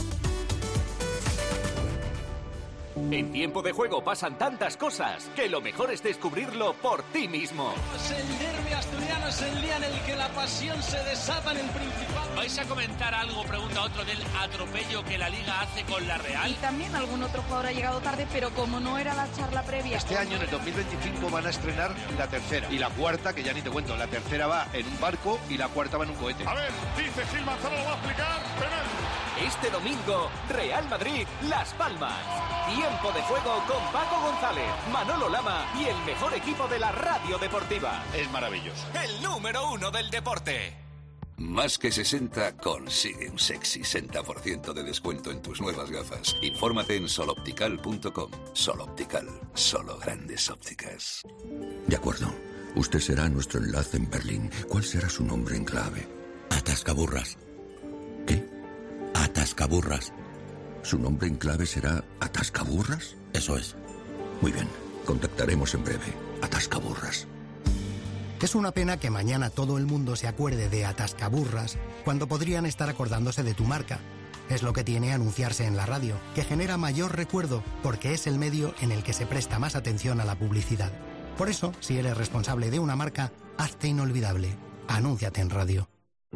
En Tiempo de Juego pasan tantas cosas que lo mejor es descubrirlo por ti mismo. El derbi asturiano es el día en el que la pasión se desata en el Principado. ¿Vais a comentar algo, pregunta otro, del atropello que la Liga hace con la Real? Y también algún otro jugador ha llegado tarde, pero como no era la charla previa... Este año, en el 2025, van a estrenar la tercera. Y la cuarta, que ya ni te cuento, la tercera va en un barco y la cuarta va en un cohete. A ver, dice Gil Manzano, lo va a explicar. Penal. Este domingo, Real Madrid, Las Palmas. Tiempo de Juego con Paco González, Manolo Lama y el mejor equipo de la radio deportiva. Es maravilloso. El número 1 del deporte. Más que 60 consigue un sexy 60% de descuento en tus nuevas gafas. Infórmate en soloptical.com. Soloptical, solo grandes ópticas. De acuerdo. Usted será nuestro enlace en Berlín. ¿Cuál será su nombre en clave? Atascaburras. ¿Qué? Atascaburras. ¿Su nombre en clave será Atascaburras? Eso es. Muy bien. Contactaremos en breve. Atascaburras. Es una pena que mañana todo el mundo se acuerde de Atascaburras cuando podrían estar acordándose de tu marca. Es lo que tiene anunciarse en la radio, que genera mayor recuerdo porque es el medio en el que se presta más atención a la publicidad. Por eso, si eres responsable de una marca, hazte inolvidable. Anúnciate en radio.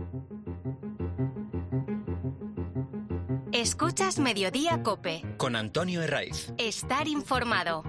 Escuchas Mediodía Cope. Con Antonio Herraiz. Estar informado.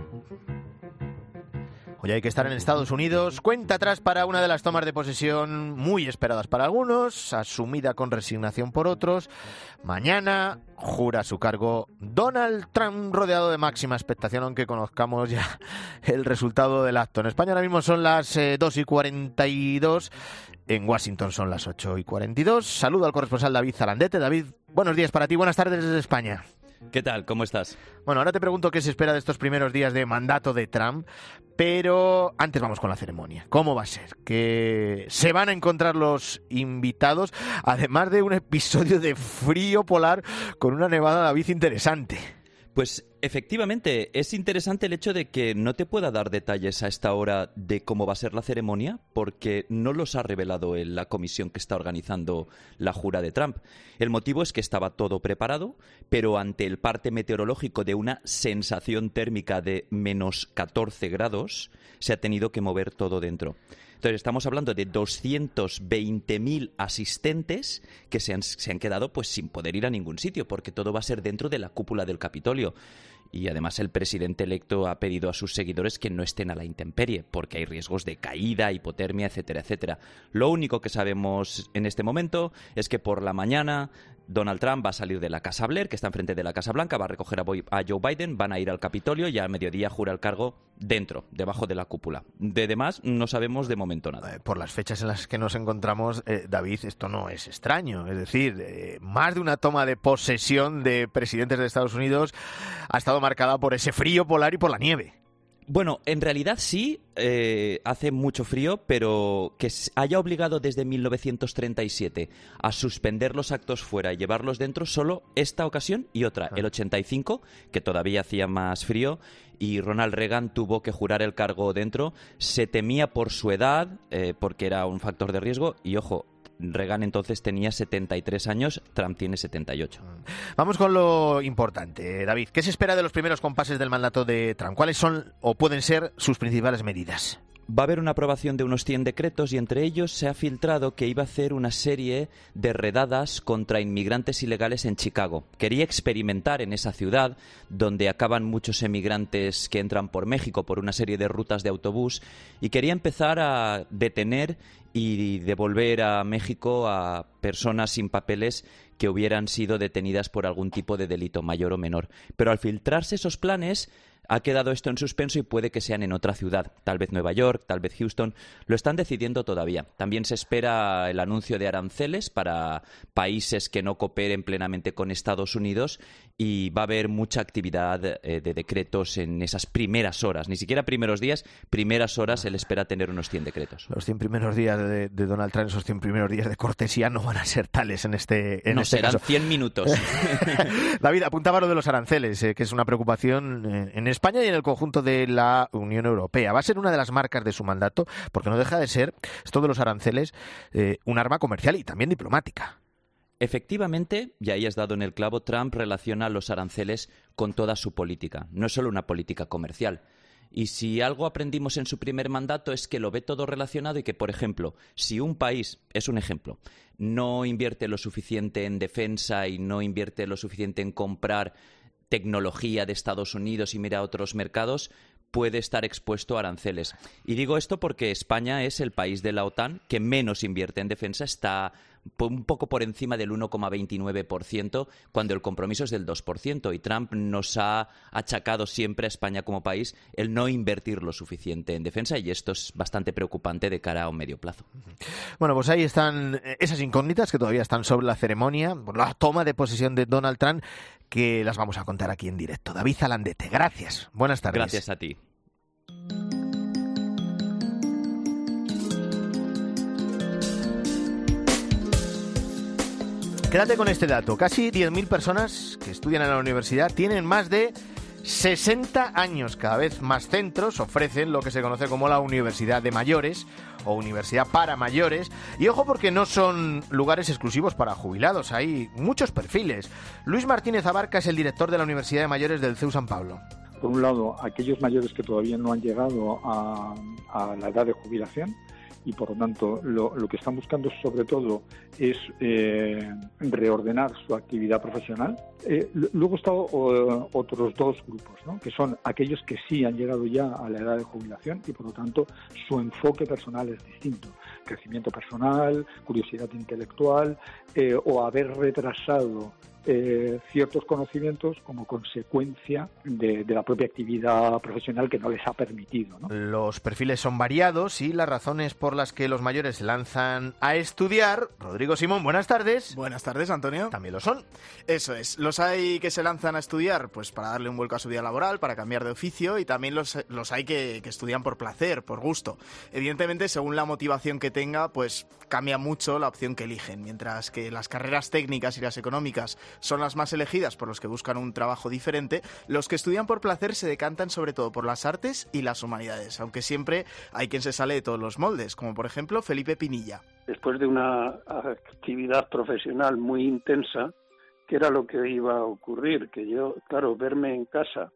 Hoy hay que estar en Estados Unidos. Cuenta atrás para una de las tomas de posesión muy esperadas para algunos, asumida con resignación por otros. Mañana jura su cargo Donald Trump, rodeado de máxima expectación, aunque conozcamos ya el resultado del acto. En España ahora mismo son las 2:42. En Washington son las 8:42. Saludo al corresponsal David Zalandete. David, buenos días para ti, buenas tardes desde España. ¿Qué tal? ¿Cómo estás? Bueno, ahora te pregunto qué se espera de estos primeros días de mandato de Trump, pero antes vamos con la ceremonia. ¿Cómo va a ser? Que se van a encontrar los invitados, además de un episodio de frío polar con una nevada, David, interesante. Pues efectivamente, es interesante el hecho de que no te pueda dar detalles a esta hora de cómo va a ser la ceremonia, porque no los ha revelado en la comisión que está organizando la jura de Trump. El motivo es que estaba todo preparado, pero ante el parte meteorológico de una sensación térmica de menos 14 grados, se ha tenido que mover todo dentro. Entonces estamos hablando de 220.000 asistentes que se han quedado pues sin poder ir a ningún sitio, porque todo va a ser dentro de la cúpula del Capitolio. Y además el presidente electo ha pedido a sus seguidores que no estén a la intemperie, porque hay riesgos de caída, hipotermia, etcétera, etcétera. Lo único que sabemos en este momento es que por la mañana Donald Trump va a salir de la Casa Blair, que está enfrente de la Casa Blanca, va a recoger a Joe Biden, van a ir al Capitolio y a mediodía jura el cargo dentro, debajo de la cúpula. De demás no sabemos de momento nada. Por las fechas en las que nos encontramos, David, esto no es extraño. Es decir, más de una toma de posesión de presidentes de Estados Unidos ha estado marcada por ese frío polar y por la nieve. Bueno, en realidad sí, hace mucho frío, pero que haya obligado desde 1937 a suspender los actos fuera y llevarlos dentro, solo esta ocasión y otra, el 85, que todavía hacía más frío, y Ronald Reagan tuvo que jurar el cargo dentro. Se temía por su edad, porque era un factor de riesgo, y ojo, Reagan entonces tenía 73 años, Trump tiene 78. Vamos con lo importante, David. ¿Qué se espera de los primeros compases del mandato de Trump? ¿Cuáles son o pueden ser sus principales medidas? Va a haber una aprobación de unos 100 decretos y entre ellos se ha filtrado que iba a hacer una serie de redadas contra inmigrantes ilegales en Chicago. Quería experimentar en esa ciudad donde acaban muchos emigrantes que entran por México por una serie de rutas de autobús y quería empezar a detener y devolver a México a personas sin papeles que hubieran sido detenidas por algún tipo de delito mayor o menor. Pero al filtrarse esos planes ha quedado esto en suspenso y puede que sean en otra ciudad, tal vez Nueva York, tal vez Houston. Lo están decidiendo todavía. También se espera el anuncio de aranceles para países que no cooperen plenamente con Estados Unidos y va a haber mucha actividad de decretos en esas primeras horas. Ni siquiera primeros días, primeras horas él espera tener unos 100 decretos. Los 100 primeros días de Donald Trump, esos 100 primeros días de cortesía no van a ser tales en este caso. Serán 100 minutos. David, apuntaba lo de los aranceles, que es una preocupación en España y en el conjunto de la Unión Europea. Va a ser una de las marcas de su mandato, porque no deja de ser, esto de los aranceles, un arma comercial y también diplomática. Efectivamente, y ahí has dado en el clavo, Trump relaciona los aranceles con toda su política. No es solo una política comercial. Y si algo aprendimos en su primer mandato es que lo ve todo relacionado y que, por ejemplo, si un país, es un ejemplo, no invierte lo suficiente en defensa y no invierte lo suficiente en comprar tecnología de Estados Unidos y mira a otros mercados, puede estar expuesto a aranceles. Y digo esto porque España es el país de la OTAN que menos invierte en defensa, está un poco por encima del 1,29%, cuando el compromiso es del 2%. Y Trump nos ha achacado siempre a España como país el no invertir lo suficiente en defensa, y esto es bastante preocupante de cara a un medio plazo. Bueno, pues ahí están esas incógnitas que todavía están sobre la ceremonia, por la toma de posesión de Donald Trump, que las vamos a contar aquí en directo. David Zalandete, gracias. Buenas tardes. Gracias a ti. Quédate con este dato. Casi 10.000 personas que estudian en la universidad tienen más de 60 años. Cada vez más centros ofrecen lo que se conoce como la universidad de mayores o universidad para mayores. Y ojo, porque no son lugares exclusivos para jubilados. Hay muchos perfiles. Luis Martínez Abarca es el director de la Universidad de Mayores del CEU San Pablo. Por un lado, aquellos mayores que todavía no han llegado a la edad de jubilación, y por lo tanto lo que están buscando sobre todo es reordenar su actividad profesional. Luego están otros dos grupos, ¿no?, que son aquellos que sí han llegado ya a la edad de jubilación y por lo tanto su enfoque personal es distinto. Crecimiento personal, curiosidad intelectual o haber retrasado ciertos conocimientos como consecuencia de la propia actividad profesional que no les ha permitido, ¿no? Los perfiles son variados y las razones por las que los mayores se lanzan a estudiar. Rodrigo Simón, buenas tardes. Buenas tardes, Antonio. También lo son. Eso es. Los hay que se lanzan a estudiar pues para darle un vuelco a su vida laboral, para cambiar de oficio, y también los hay que estudian por placer, por gusto. Evidentemente, según la motivación que tenga, pues cambia mucho la opción que eligen, mientras que las carreras técnicas y las económicas son las más elegidas por los que buscan un trabajo diferente. Los que estudian por placer se decantan sobre todo por las artes y las humanidades, aunque siempre hay quien se sale de todos los moldes, como por ejemplo Felipe Pinilla. Después de una actividad profesional muy intensa, ¿qué era lo que iba a ocurrir? Que yo, claro, verme en casa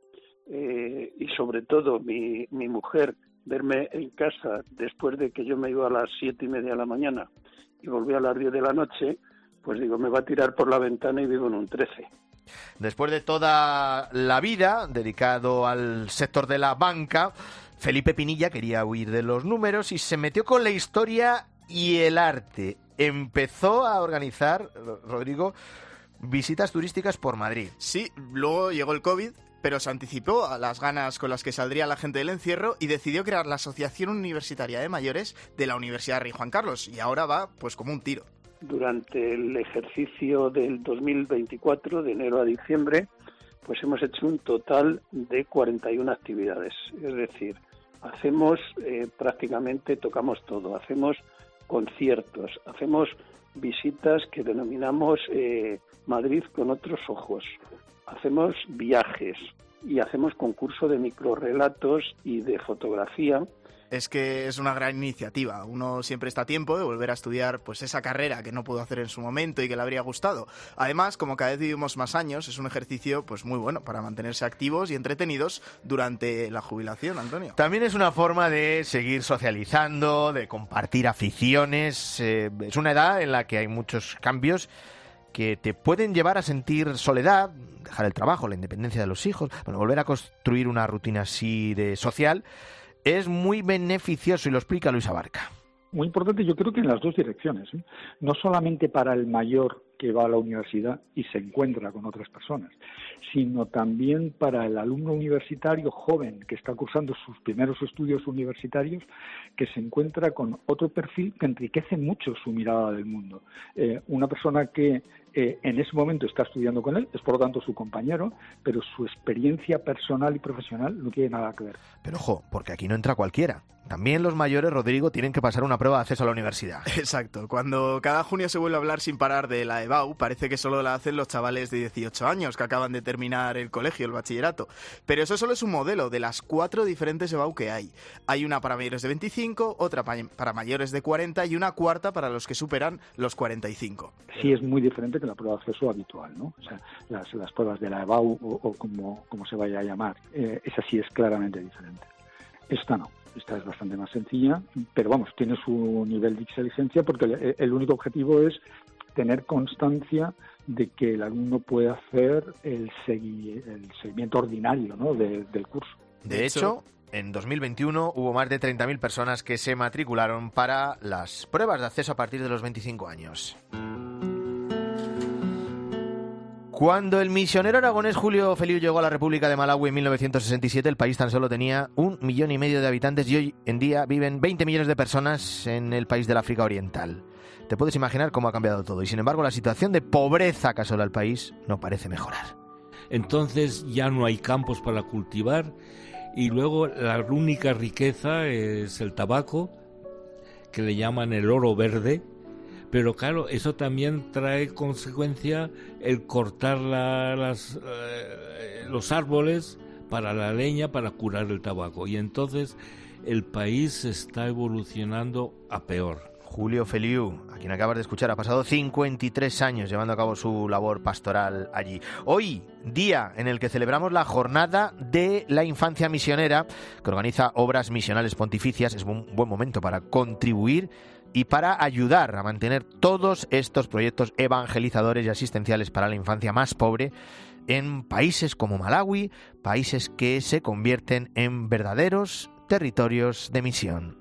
y sobre todo mi mujer, verme en casa después de que yo me iba a las 7:30 de la mañana y volví a las 10 de la noche, pues digo, me va a tirar por la ventana y vivo en un 13. Después de toda la vida dedicado al sector de la banca, Felipe Pinilla quería huir de los números y se metió con la historia y el arte. Empezó a organizar, Rodrigo, visitas turísticas por Madrid. Sí, luego llegó el COVID, pero se anticipó a las ganas con las que saldría la gente del encierro y decidió crear la Asociación Universitaria de Mayores de la Universidad Rey Juan Carlos, y ahora va pues como un tiro. Durante el ejercicio del 2024, de enero a diciembre, pues hemos hecho un total de 41 actividades. Es decir, hacemos prácticamente, tocamos todo, hacemos conciertos, hacemos visitas que denominamos Madrid con otros ojos, hacemos viajes y hacemos concurso de microrrelatos y de fotografía. Es que es una gran iniciativa. Uno siempre está a tiempo de volver a estudiar pues esa carrera que no pudo hacer en su momento y que le habría gustado. Además, como cada vez vivimos más años, es un ejercicio pues muy bueno para mantenerse activos y entretenidos durante la jubilación, Antonio. También es una forma de seguir socializando, de compartir aficiones. Es una edad en la que hay muchos cambios que te pueden llevar a sentir soledad, dejar el trabajo, la independencia de los hijos, bueno, volver a construir una rutina así de social. Es muy beneficioso y lo explica Luis Abarca. Muy importante, yo creo que en las dos direcciones, ¿eh? No solamente para el mayor que va a la universidad y se encuentra con otras personas, sino también para el alumno universitario joven que está cursando sus primeros estudios universitarios, que se encuentra con otro perfil que enriquece mucho su mirada del mundo. Una persona que en ese momento está estudiando con él, es por lo tanto su compañero, pero su experiencia personal y profesional no tiene nada que ver. Pero ojo, porque aquí no entra cualquiera. También los mayores, Rodrigo, tienen que pasar una prueba de acceso a la universidad. Exacto. Cuando cada junio se vuelve a hablar sin parar de la EBAU, parece que solo la hacen los chavales de 18 años que acaban de terminar el colegio, el bachillerato. Pero eso solo es un modelo de las 4 diferentes EBAU que hay. Hay una para mayores de 25, otra para mayores de 40 y una cuarta para los que superan los 45. Sí, es muy diferente que la prueba de acceso habitual, ¿no? O sea, las pruebas de la EBAU o como se vaya a llamar, esa sí es claramente diferente. Esta no. Esta es bastante más sencilla, pero vamos, tiene su nivel de exigencia porque el único objetivo es tener constancia de que el alumno puede hacer el seguimiento ordinario, ¿no? del curso. De hecho, en 2021 hubo más de 30.000 personas que se matricularon para las pruebas de acceso a partir de los 25 años. Cuando el misionero aragonés Julio Feliu llegó a la República de Malawi en 1967, el país tan solo tenía 1,5 millones de habitantes y hoy en día viven 20 millones de personas en el país del África Oriental. Te puedes imaginar cómo ha cambiado todo y sin embargo la situación de pobreza que asola al país no parece mejorar. Entonces ya no hay campos para cultivar y luego la única riqueza es el tabaco, que le llaman el oro verde. Pero claro, eso también trae consecuencia el cortar los árboles para la leña, para curar el tabaco. Y entonces el país está evolucionando a peor. Julio Feliu, a quien acabas de escuchar, ha pasado 53 años llevando a cabo su labor pastoral allí. Hoy, día en el que celebramos la Jornada de la Infancia Misionera, que organiza obras misionales pontificias, es un buen momento para contribuir y para ayudar a mantener todos estos proyectos evangelizadores y asistenciales para la infancia más pobre en países como Malawi, países que se convierten en verdaderos territorios de misión.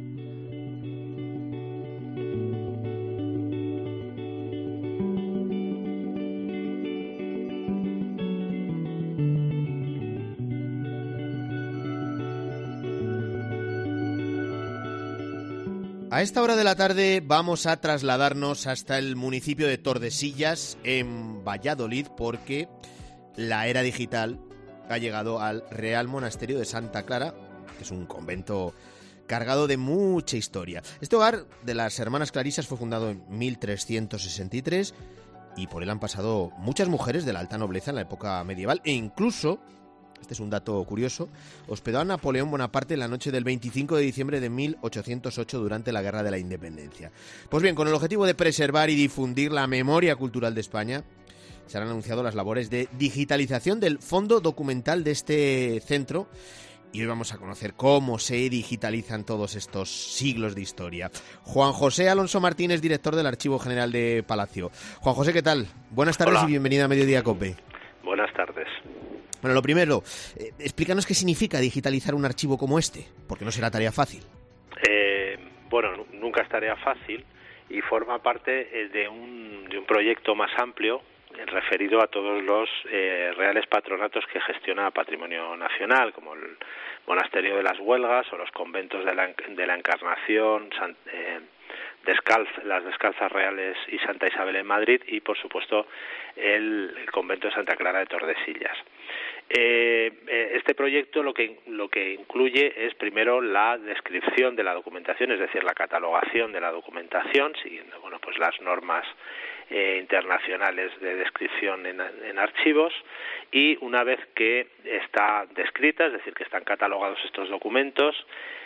A esta hora de la tarde vamos a trasladarnos hasta el municipio de Tordesillas, en Valladolid, porque la era digital ha llegado al Real Monasterio de Santa Clara, que es un convento cargado de mucha historia. Este hogar de las Hermanas Clarisas fue fundado en 1363 y por él han pasado muchas mujeres de la alta nobleza en la época medieval e incluso, este es un dato curioso, hospedó a Napoleón Bonaparte en la noche del 25 de diciembre de 1808 durante la Guerra de la Independencia. Pues bien, con el objetivo de preservar y difundir la memoria cultural de España, se han anunciado las labores de digitalización del fondo documental de este centro y hoy vamos a conocer cómo se digitalizan todos estos siglos de historia. Juan José Alonso Martínez, director del Archivo General de Palacio. Juan José, ¿qué tal? Buenas tardes. Hola. Y bienvenido a Mediodía COPE. Buenas tardes. Bueno, lo primero, explícanos qué significa digitalizar un archivo como este, porque no será tarea fácil. Bueno, nunca es tarea fácil y forma parte de un proyecto más amplio referido a todos los reales patronatos que gestiona Patrimonio Nacional, como el Monasterio de las Huelgas o los conventos de la Encarnación, las Descalzas Reales y Santa Isabel en Madrid, y por supuesto el convento de Santa Clara de Tordesillas. Este proyecto lo que incluye es primero la descripción de la documentación, es decir, la catalogación de la documentación, siguiendo pues las normas internacionales de descripción en archivos, y una vez que está descrita, es decir, que están catalogados estos documentos,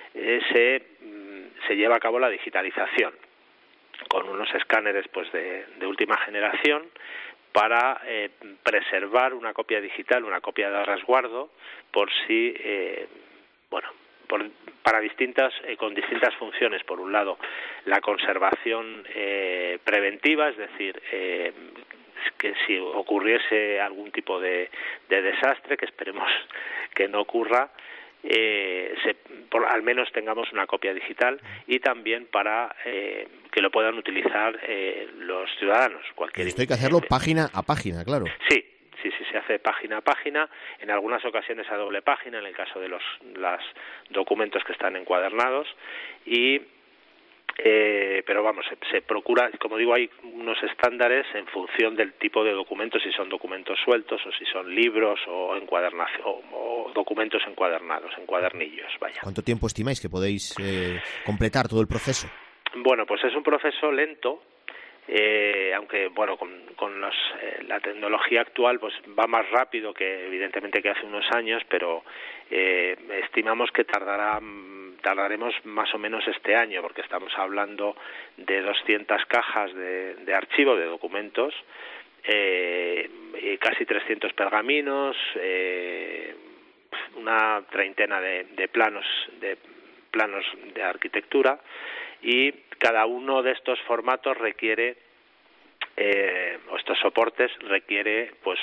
se lleva a cabo la digitalización con unos escáneres pues de última generación para preservar una copia digital, una copia de resguardo, por si para con distintas funciones. Por un lado, la conservación preventiva, es decir, que si ocurriese algún tipo de desastre, que esperemos que no ocurra, al menos tengamos una copia digital, y también para que lo puedan utilizar los ciudadanos. Esto hay que hacerlo página a página, claro. Sí, se hace página a página, en algunas ocasiones a doble página, en el caso de los documentos que están encuadernados, pero vamos, se procura, como digo, hay unos estándares en función del tipo de documentos, si son documentos sueltos o si son libros o encuadernación o documentos encuadernados, en cuadernillos, vaya. ¿Cuánto tiempo estimáis que podéis completar todo el proceso? Bueno, pues es un proceso lento, aunque con la tecnología actual pues va más rápido que evidentemente que hace unos años, pero estimamos que tardaremos más o menos este año, porque estamos hablando de 200 cajas de archivo, de documentos, casi 300 pergaminos, una treintena de planos de arquitectura, y cada uno de estos formatos requiere o estos soportes requiere pues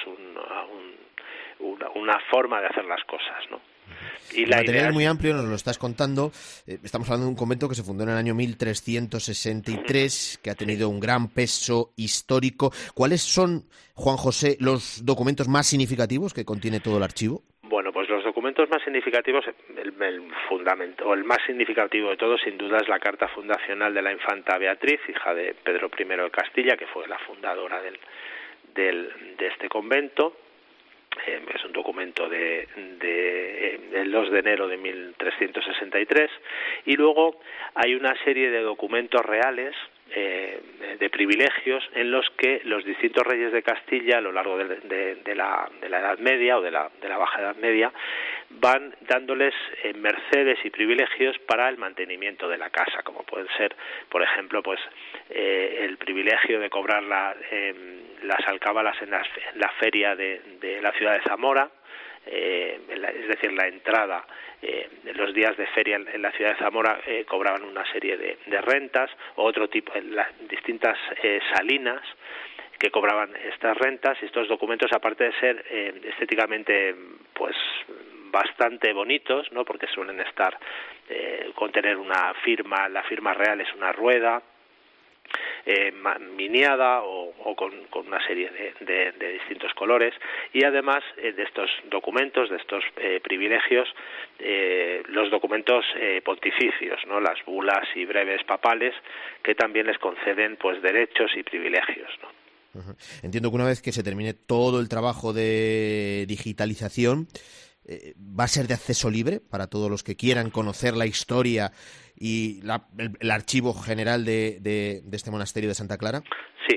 una forma de hacer las cosas, ¿no? Y el material es muy amplio, nos lo estás contando. Estamos hablando de un convento que se fundó en el año 1363, que ha tenido un gran peso histórico. ¿Cuáles son, Juan José, los documentos más significativos que contiene todo el archivo? Bueno, pues los documentos más significativos, el más significativo de todos, sin duda, es la carta fundacional de la infanta Beatriz, hija de Pedro I de Castilla, que fue la fundadora de este convento. Es un documento del 2 de enero de 1363, y luego hay una serie de documentos reales de privilegios en los que los distintos reyes de Castilla a lo largo de la Edad Media o de la Baja Edad Media van dándoles mercedes y privilegios para el mantenimiento de la casa, como pueden ser, por ejemplo, pues el privilegio de cobrar las alcábalas en la feria de la ciudad de Zamora, es decir, la entrada en los días de feria en la ciudad de Zamora cobraban una serie de rentas, o otro tipo, en las distintas salinas que cobraban estas rentas. Y estos documentos, aparte de ser estéticamente pues bastante bonitos, ¿no?, porque suelen contener una firma, la firma real es una rueda miniada o con una serie de distintos colores, y además de estos documentos, de estos privilegios, los documentos pontificios, ¿no?, las bulas y breves papales, que también les conceden pues derechos y privilegios, ¿no? Uh-huh. Entiendo que una vez que se termine todo el trabajo de digitalización, va a ser de acceso libre para todos los que quieran conocer la historia y el archivo general de este monasterio de Santa Clara. Sí.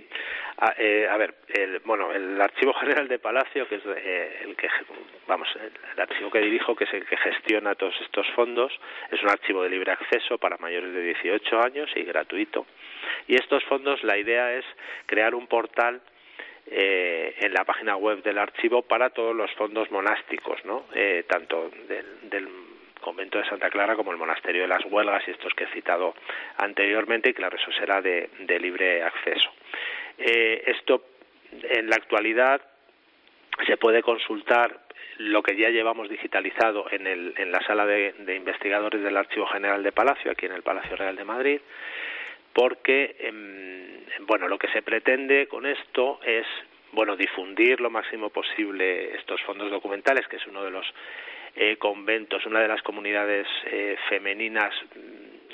El Archivo General de Palacio, que es el archivo que dirijo, que es el que gestiona todos estos fondos, es un archivo de libre acceso para mayores de 18 años y gratuito. Y estos fondos, la idea es crear un portal en la página web del archivo para todos los fondos monásticos, ¿no?, tanto del convento de Santa Clara como el monasterio de las Huelgas y estos que he citado anteriormente, y claro, eso será de libre acceso. Esto en la actualidad se puede consultar lo que ya llevamos digitalizado en la sala de investigadores del Archivo General de Palacio, aquí en el Palacio Real de Madrid, porque lo que se pretende con esto es difundir lo máximo posible estos fondos documentales, que es uno de los conventos, una de las comunidades femeninas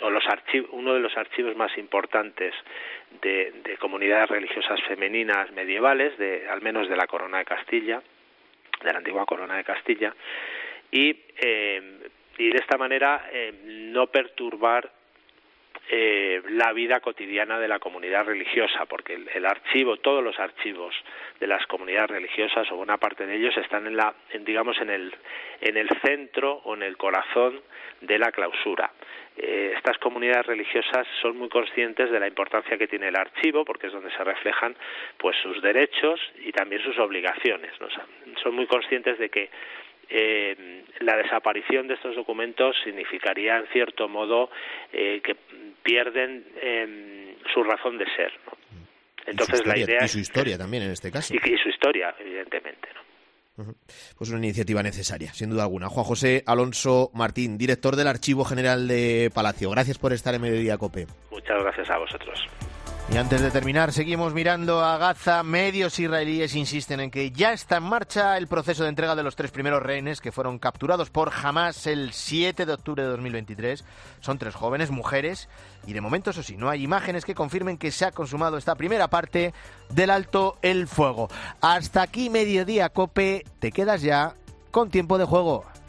uno de los archivos más importantes de comunidades religiosas femeninas medievales, al menos de la Corona de Castilla, de la antigua Corona de Castilla, y de esta manera no perturbar la vida cotidiana de la comunidad religiosa, porque todos los archivos de las comunidades religiosas, o buena parte de ellos, están en el centro o en el corazón de la clausura. Estas comunidades religiosas son muy conscientes de la importancia que tiene el archivo, porque es donde se reflejan pues sus derechos y también sus obligaciones, ¿no? O sea, son muy conscientes de que la desaparición de estos documentos significaría, en cierto modo, que pierden su razón de ser, ¿no? Entonces la idea y su historia también en este caso. Y su historia, evidentemente, ¿no? Pues una iniciativa necesaria, sin duda alguna. Juan José Alonso Martín, director del Archivo General de Palacio. Gracias por estar en Mediodía COPE. Muchas gracias a vosotros. Y antes de terminar, seguimos mirando a Gaza. Medios israelíes insisten en que ya está en marcha el proceso de entrega de los 3 primeros rehenes que fueron capturados por Hamás el 7 de octubre de 2023. Son 3 jóvenes, mujeres, y de momento, eso sí, no hay imágenes que confirmen que se ha consumado esta primera parte del alto el fuego. Hasta aquí Mediodía COPE. Te quedas ya con tiempo de juego.